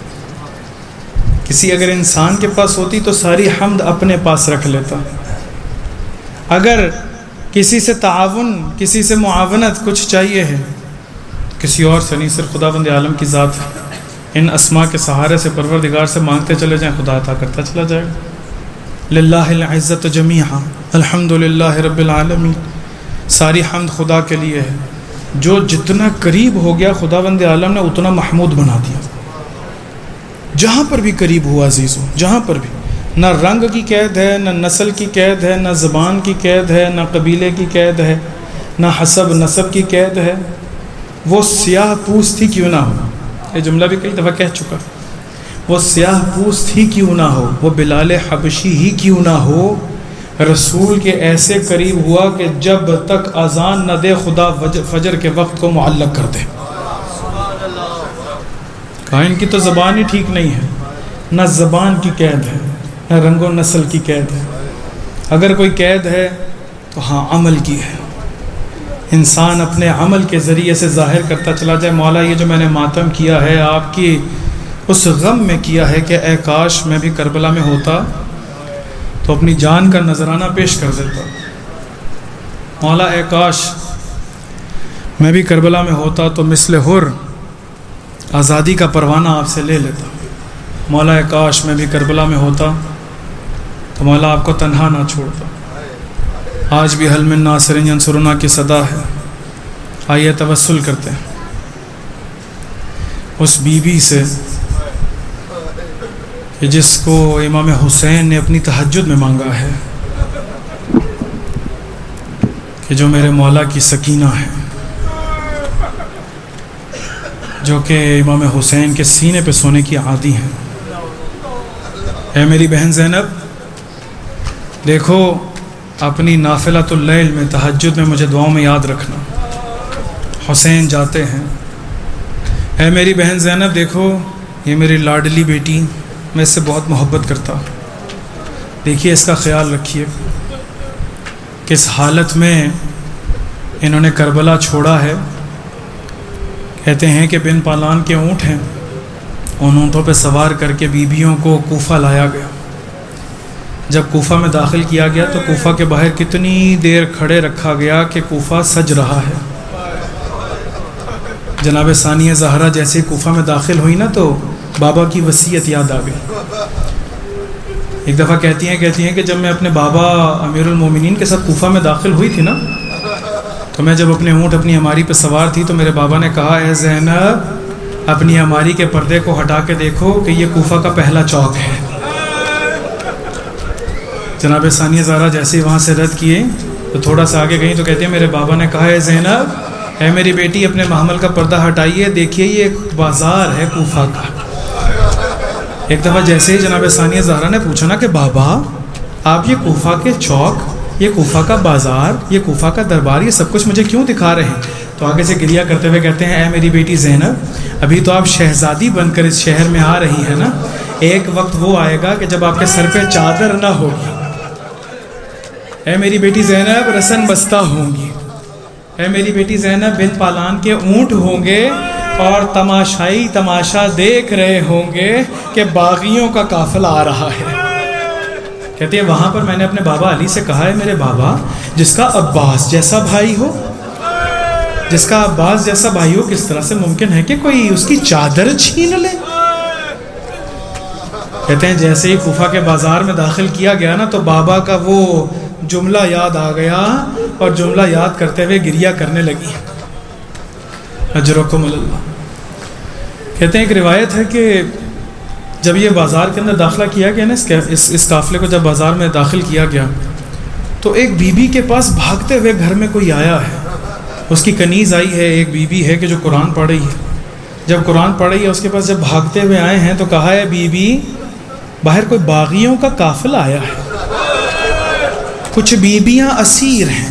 کسی اگر انسان کے پاس ہوتی تو ساری حمد اپنے پاس رکھ لیتا۔ اگر کسی سے تعاون، کسی سے معاونت کچھ چاہیے ہے، کسی اور سے نہیں، صرف خداوند عالم کی ذات ہے۔ ان اسماء کے سہارے سے پروردگار سے مانگتے چلے جائیں، خدا عطا کرتا چلا جائے گا۔ للہ العزت جمیعا الحمد للہ رب العالمین۔ ساری حمد خدا کے لیے ہے۔ جو جتنا قریب ہو گیا خداوند عالم نے اتنا محمود بنا دیا۔ جہاں پر بھی قریب ہوا عزیزوں، جہاں پر بھی، نہ رنگ کی قید ہے، نہ نسل کی قید ہے، نہ زبان کی قید ہے، نہ قبیلے کی قید ہے، نہ حسب نسب کی قید ہے۔ وہ سیاہ پوست ہی کیوں نہ ہو، یہ جملہ بھی کئی دفعہ کہہ چکا، وہ سیاہ پوست ہی کیوں نہ ہو، وہ بلال حبشی ہی کیوں نہ ہو، رسول کے ایسے قریب ہوا کہ جب تک اذان نہ دے خدا فجر کے وقت کو معلق کر دے۔ کہا ان کی تو زبان ہی ٹھیک نہیں ہے، نہ زبان کی قید ہے، نہ رنگ و نسل کی قید ہے۔ اگر کوئی قید ہے تو ہاں عمل کی ہے. انسان اپنے عمل کے ذریعے سے ظاہر کرتا چلا جائے مولا یہ جو میں نے ماتم کیا ہے آپ کی اس غم میں کیا ہے کہ اے کاش میں بھی کربلا میں ہوتا تو اپنی جان کا نذرانہ پیش کر دیتا. مولا اے کاش میں بھی کربلا میں ہوتا تو مثل حر آزادی کا پروانہ آپ سے لے لیتا. مولا اے کاش میں بھی کربلا میں ہوتا تو مولا آپ کو تنہا نہ چھوڑتا. آج بھی حل من ناصر ینصرنا کی صدا ہے. آئیے توسل کرتے ہیں اس بی بی سے کہ جس کو امام حسین نے اپنی تہجد میں مانگا ہے کہ جو میرے مولا کی سکینہ ہے، جو کہ امام حسین کے سینے پہ سونے کی عادی ہیں. اے میری بہن زینب دیکھو اپنی نافلۃ اللیل میں تہجد میں مجھے دعاؤں میں یاد رکھنا. حسین جاتے ہیں. اے میری بہن زینب دیکھو یہ میری لاڈلی بیٹی، میں اس سے بہت محبت کرتا. دیکھیے اس کا خیال رکھیے کس حالت میں انہوں نے کربلا چھوڑا ہے. کہتے ہیں کہ بن پالان کے اونٹ ہیں، ان اونٹوں پہ سوار کر کے بیویوں کو کوفہ لایا گیا. جب کوفہ میں داخل کیا گیا تو کوفہ کے باہر کتنی دیر کھڑے رکھا گیا کہ کوفہ سج رہا ہے. جناب ثانیہ زہرا جیسے کوفہ میں داخل ہوئی نا تو بابا کی وصیت یاد آ گئی. ایک دفعہ کہتی ہیں کہ جب میں اپنے بابا امیر المومنین کے ساتھ کوفہ میں داخل ہوئی تھی نا تو میں جب اپنے اونٹ اپنی ہماری پہ سوار تھی تو میرے بابا نے کہا اے زینب اپنی ہماری کے پردے کو ہٹا کے دیکھو کہ یہ کوفہ کا پہلا چوک ہے. جناب ثانیہ زہرا جیسے وہاں سے رد کیے تو تھوڑا سا آگے گئیں تو کہتے ہیں میرے بابا نے کہا اے زینب اے میری بیٹی اپنے محمل کا پردہ ہٹائیے، دیکھیے یہ ایک بازار ہے کوفہ کا. ایک دفعہ جیسے ہی جناب ثانیہ زہرا نے پوچھا نا کہ بابا آپ یہ کوفہ کے چوک، یہ کوفہ کا بازار، یہ کوفہ کا دربار، یہ سب کچھ مجھے کیوں دکھا رہے ہیں؟ تو آگے سے گریہ کرتے ہوئے کہتے ہیں اے میری بیٹی زینب ابھی تو آپ شہزادی بن کر اس شہر میں آ رہی ہیں نا، ایک وقت وہ آئے گا کہ جب آپ کے سر پہ چادر نہ ہوگی. اے میری بیٹی زینب رسن بستہ ہوں گی. اے میری بیٹی زینب بن پالان کے اونٹ ہوں گے اور تماشائی تماشا دیکھ رہے ہوں گے کہ باغیوں کا قافلہ آ رہا ہے. کہتے ہیں وہاں پر میں نے اپنے بابا علی سے کہا ہے میرے بابا جس کا عباس جیسا بھائی ہو، جس کا عباس جیسا بھائی ہو کس طرح سے ممکن ہے کہ کوئی اس کی چادر چھین لے؟ کہتے ہیں جیسے ہی کوفہ کے بازار میں داخل کیا گیا نا تو بابا کا وہ جملہ یاد آ گیا اور جملہ یاد کرتے ہوئے گریہ کرنے لگی. اجرکم اللہ. کہتے ہیں ایک روایت ہے کہ جب یہ بازار کے اندر داخلہ کیا گیا نا اس قافلے کو جب بازار میں داخل کیا گیا تو ایک بی بی کے پاس بھاگتے ہوئے گھر میں کوئی آیا ہے. اس کی کنیز آئی ہے، ایک بی بی ہے کہ جو قرآن پڑھ رہی ہے. جب قرآن پڑھ رہی ہے اس کے پاس جب بھاگتے ہوئے آئے ہیں تو کہا ہے بی بی باہر کوئی باغیوں کا قافلہ آیا ہے، کچھ بیویاں اسیر ہیں،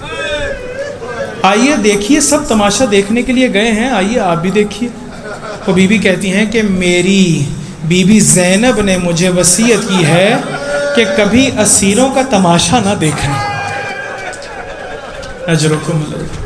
آئیے دیکھیے. سب تماشا دیکھنے کے لیے گئے ہیں، آئیے آپ بھی دیکھیے. وہ بی بی کہتی ہیں کہ میری بی بی زینب نے مجھے وصیت کی ہے کہ کبھی اسیروں کا تماشا نہ دیکھنا. اجرکم اللہ.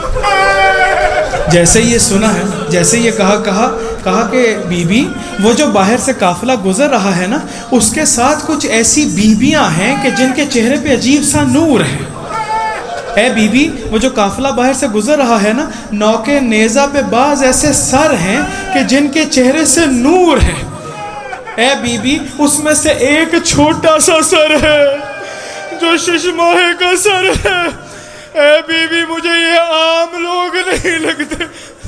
جیسے یہ سنا ہے، جیسے یہ کہا کہ بی بی وہ جو باہر سے قافلہ گزر رہا ہے نا اس کے ساتھ کچھ ایسی بیویاں ہیں کہ جن کے چہرے پہ عجیب سا نور ہے. اے بی بی وہ جو قافلہ باہر سے گزر رہا ہے نا نوکے نیزہ پہ بعض ایسے سر ہیں کہ جن کے چہرے سے نور ہے. اے بی بی اس میں سے ایک چھوٹا سا سر ہے جو ششماہے کا سر ہے. اے بی بی مجھے یہ عام لوگ نہیں لگتے.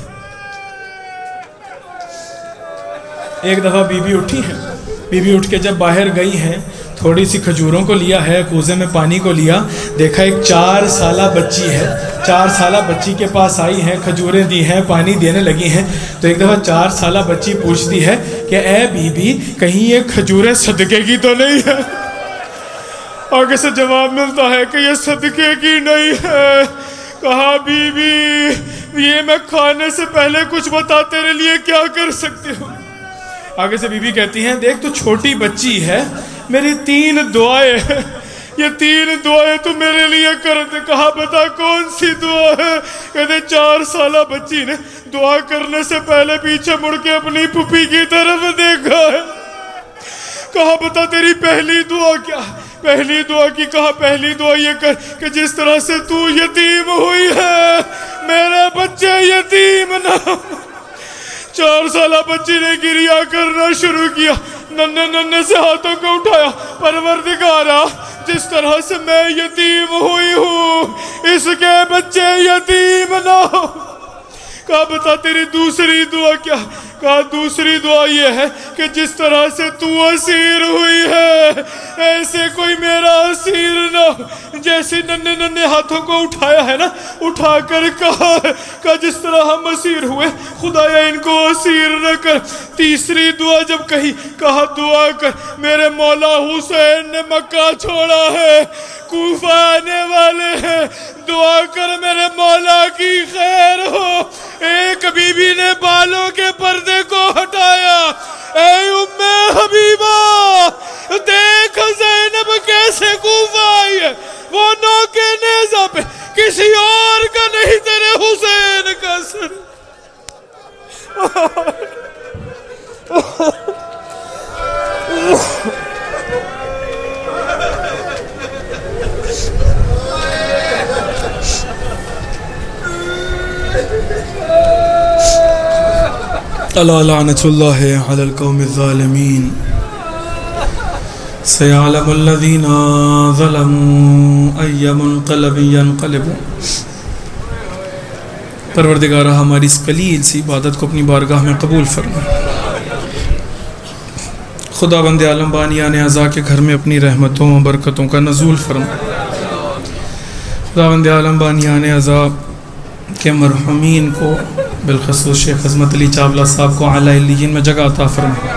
ایک دفعہ بی بی اٹھی ہے، بی بی اٹھ کے جب باہر گئی ہیں تھوڑی سی کھجوروں کو لیا ہے، کوزے میں پانی کو لیا، دیکھا ایک 4 سالہ بچی ہے. 4 سالہ بچی کے پاس آئی ہیں، کھجوریں دی ہیں، پانی دینے لگی ہیں. تو ایک دفعہ 4 سالہ بچی پوچھتی ہے کہ اے بی بی کہیں یہ کھجوریں صدقے کی تو نہیں ہے؟ آگے سے جواب ملتا ہے کہ یہ صدقے کی نہیں ہے. کہا بی بی یہ میں کھانے سے پہلے کچھ بتا تیرے لیے کیا کر سکتی ہوں. آگے سے بی بی کہتی ہیں دیکھ تو چھوٹی بچی ہے، میری 3 دعائیں ہیں، یہ 3 دعائیں تو میرے لیے کرتے. کہا بتا کون سی دعا ہے؟ کہتے 4 سالہ بچی نے دعا کرنے سے پہلے پیچھے مڑ کے اپنی پھوپھی کی طرف دیکھا ہے. کہا بتا تیری پہلی دعا کیا؟ پہلی دعا کی. کہا پہلی دعا یہ کر کہ جس طرح سے تو یتیم ہوئی ہے میرے بچے یتیم نہ. 4 سالہ بچی نے گریہ کرنا شروع کیا. ننے سے ہاتھوں کو اٹھایا. پروردگارا جس طرح سے میں یتیم ہوئی ہوں اس کے بچے یتیم نہ ہو. کہا بتا تیری دوسری دعا کیا؟ کہا دوسری دعا یہ ہے کہ جس طرح سے تو اسیر ہوئی ہے ایسے کوئی میرا اسیر نہ ہو. جیسے ننے ہاتھوں کو اٹھایا ہے نا, اٹھا کر کہا جس طرح ہم اسیر ہوئے خدایا ان کو اسیر نہ کر. تیسری دعا جب کہی کہا دعا کر میرے مولا حسین نے مکہ چھوڑا ہے کوفہ آنے والے ہیں, دعا کر میرے مولا کی خیر ہو. ایک بی بی نے بالوں کے پردے کو ہٹایا. اے ام حبیبہ دیکھ زینب کیسے کوفہ آئی ہے, وہ نوکے نیزہ پہ کسی اور کا نہیں تیرے حسین کا سر. الا لعنت اللہ علی القوم الظالمین سیعلم الذین ظلموا ای منقلب ینقلبون. پروردگارہ ہماری اس قلیل سی عبادت کو اپنی بارگاہ میں قبول فرما. خدا بند عالم بانیان اعضاء کے گھر میں اپنی رحمتوں و برکتوں کا نزول فرما. خدا بند عالم بانیان اعضاء کے مرحومین کو بالخصوص شیخ عظمت علی چاولہ صاحب کو اعلیٰ علیین میں جگہ عطا فرما.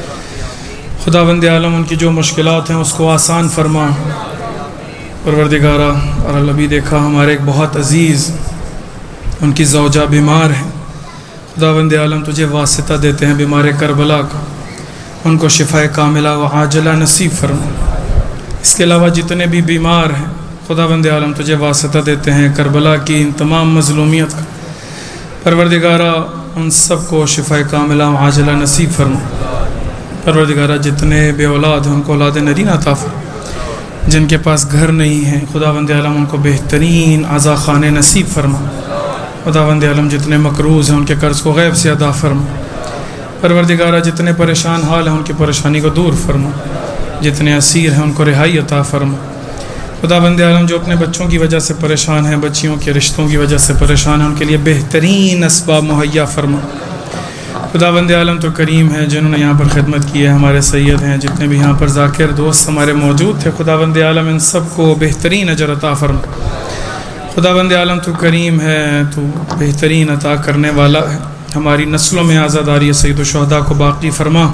خدا بند عالم ان کی جو مشکلات ہیں اس کو آسان فرما. پروردگارہ اور اللہ بھی دیکھا ہمارے ایک بہت عزیز ان کی زوجہ بیمار ہیں. خدا بند عالم تجھے واسطہ دیتے ہیں بیمار کربلا کا, ان کو شفاء کاملہ و عاجلہ نصیب فرما. اس کے علاوہ جتنے بھی بیمار ہیں خدا بند عالم تجھے واسطہ دیتے ہیں کربلا کی ان تمام مظلومیت کا. پروردگارہ ان سب کو شفاء کاملہ و عاجلہ نصیب فرما. پروردگارہ جتنے بے اولاد ہیں ان کو اولاد نرین عطا فرما. جن کے پاس گھر نہیں ہیں خدا بند عالم ان کو بہترین عزا خانے نصیب فرما. خدا بند عالم جتنے مقروض ہیں ان کے قرض کو غیب سے ادا فرما. پروردگارہ جتنے پریشان حال ہیں ان کی پریشانی کو دور فرما. جتنے اسیر ہیں ان کو رہائی عطا فرما. خدا بند عالم جو اپنے بچوں کی وجہ سے پریشان ہیں, بچیوں کے رشتوں کی وجہ سے پریشان ہیں, ان کے لیے بہترین اسباب مہیا فرما. خدا بند عالم تو کریم ہے جنہوں نے یہاں پر خدمت کی ہے, ہمارے سید ہیں جتنے بھی یہاں پر ذاکر دوست ہمارے موجود تھے, خدا بند عالم ان سب کو بہترین اجر عطا فرما. خدا بند عالم تو کریم ہے, تو بہترین عطا کرنے والا ہے. ہماری نسلوں میں آزاداری سید الشہداء کو باقی فرما.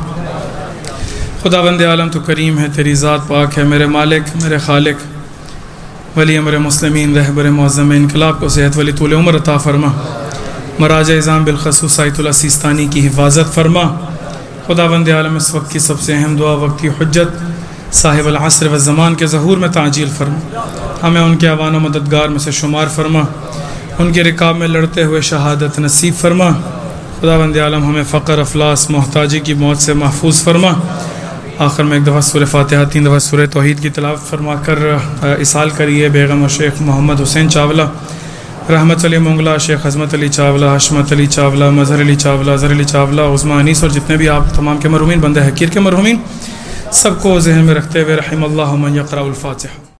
خدا بند عالم تو کریم ہے, تیری ذات پاک ہے. میرے مالک, میرے خالق, ولی امر مسلمین, رہبر معظم انقلاب کو صحت ولی طول عمر عطا فرما. مراجع اعظام بالخصوص آیت اللہ سیستانی کی حفاظت فرما. خدا بند عالم اس وقت کی سب سے اہم دعا وقت کی حجت صاحب العصر والزمان کے ظہور میں تعجیل فرما. ہمیں ان کے اعوان و مددگار میں سے شمار فرما. ان کے رکاب میں لڑتے ہوئے شہادت نصیب فرما. خدا بند عالم ہمیں فقر, افلاس, محتاجی کی موت سے محفوظ فرما. آخر میں ایک دفعہ سورہ فاتحہ 3 دفعہ سورہ توحید کی تلاوت فرما کر اصال کریے بیگم شیخ محمد حسین چاولہ, رحمت علی منگلہ, شیخ عظمت علی چاولہ, حشمت علی چاولہ, مظہر علی چاولہ, اظہر علی چاولہ, عظمی انیس اور جتنے بھی آپ تمام کے مرحومین, بندہ حقیر کے مرحومین, سب کو ذہن میں رکھتے ہوئے رحم اللہ من یقرأ الفاتحہ.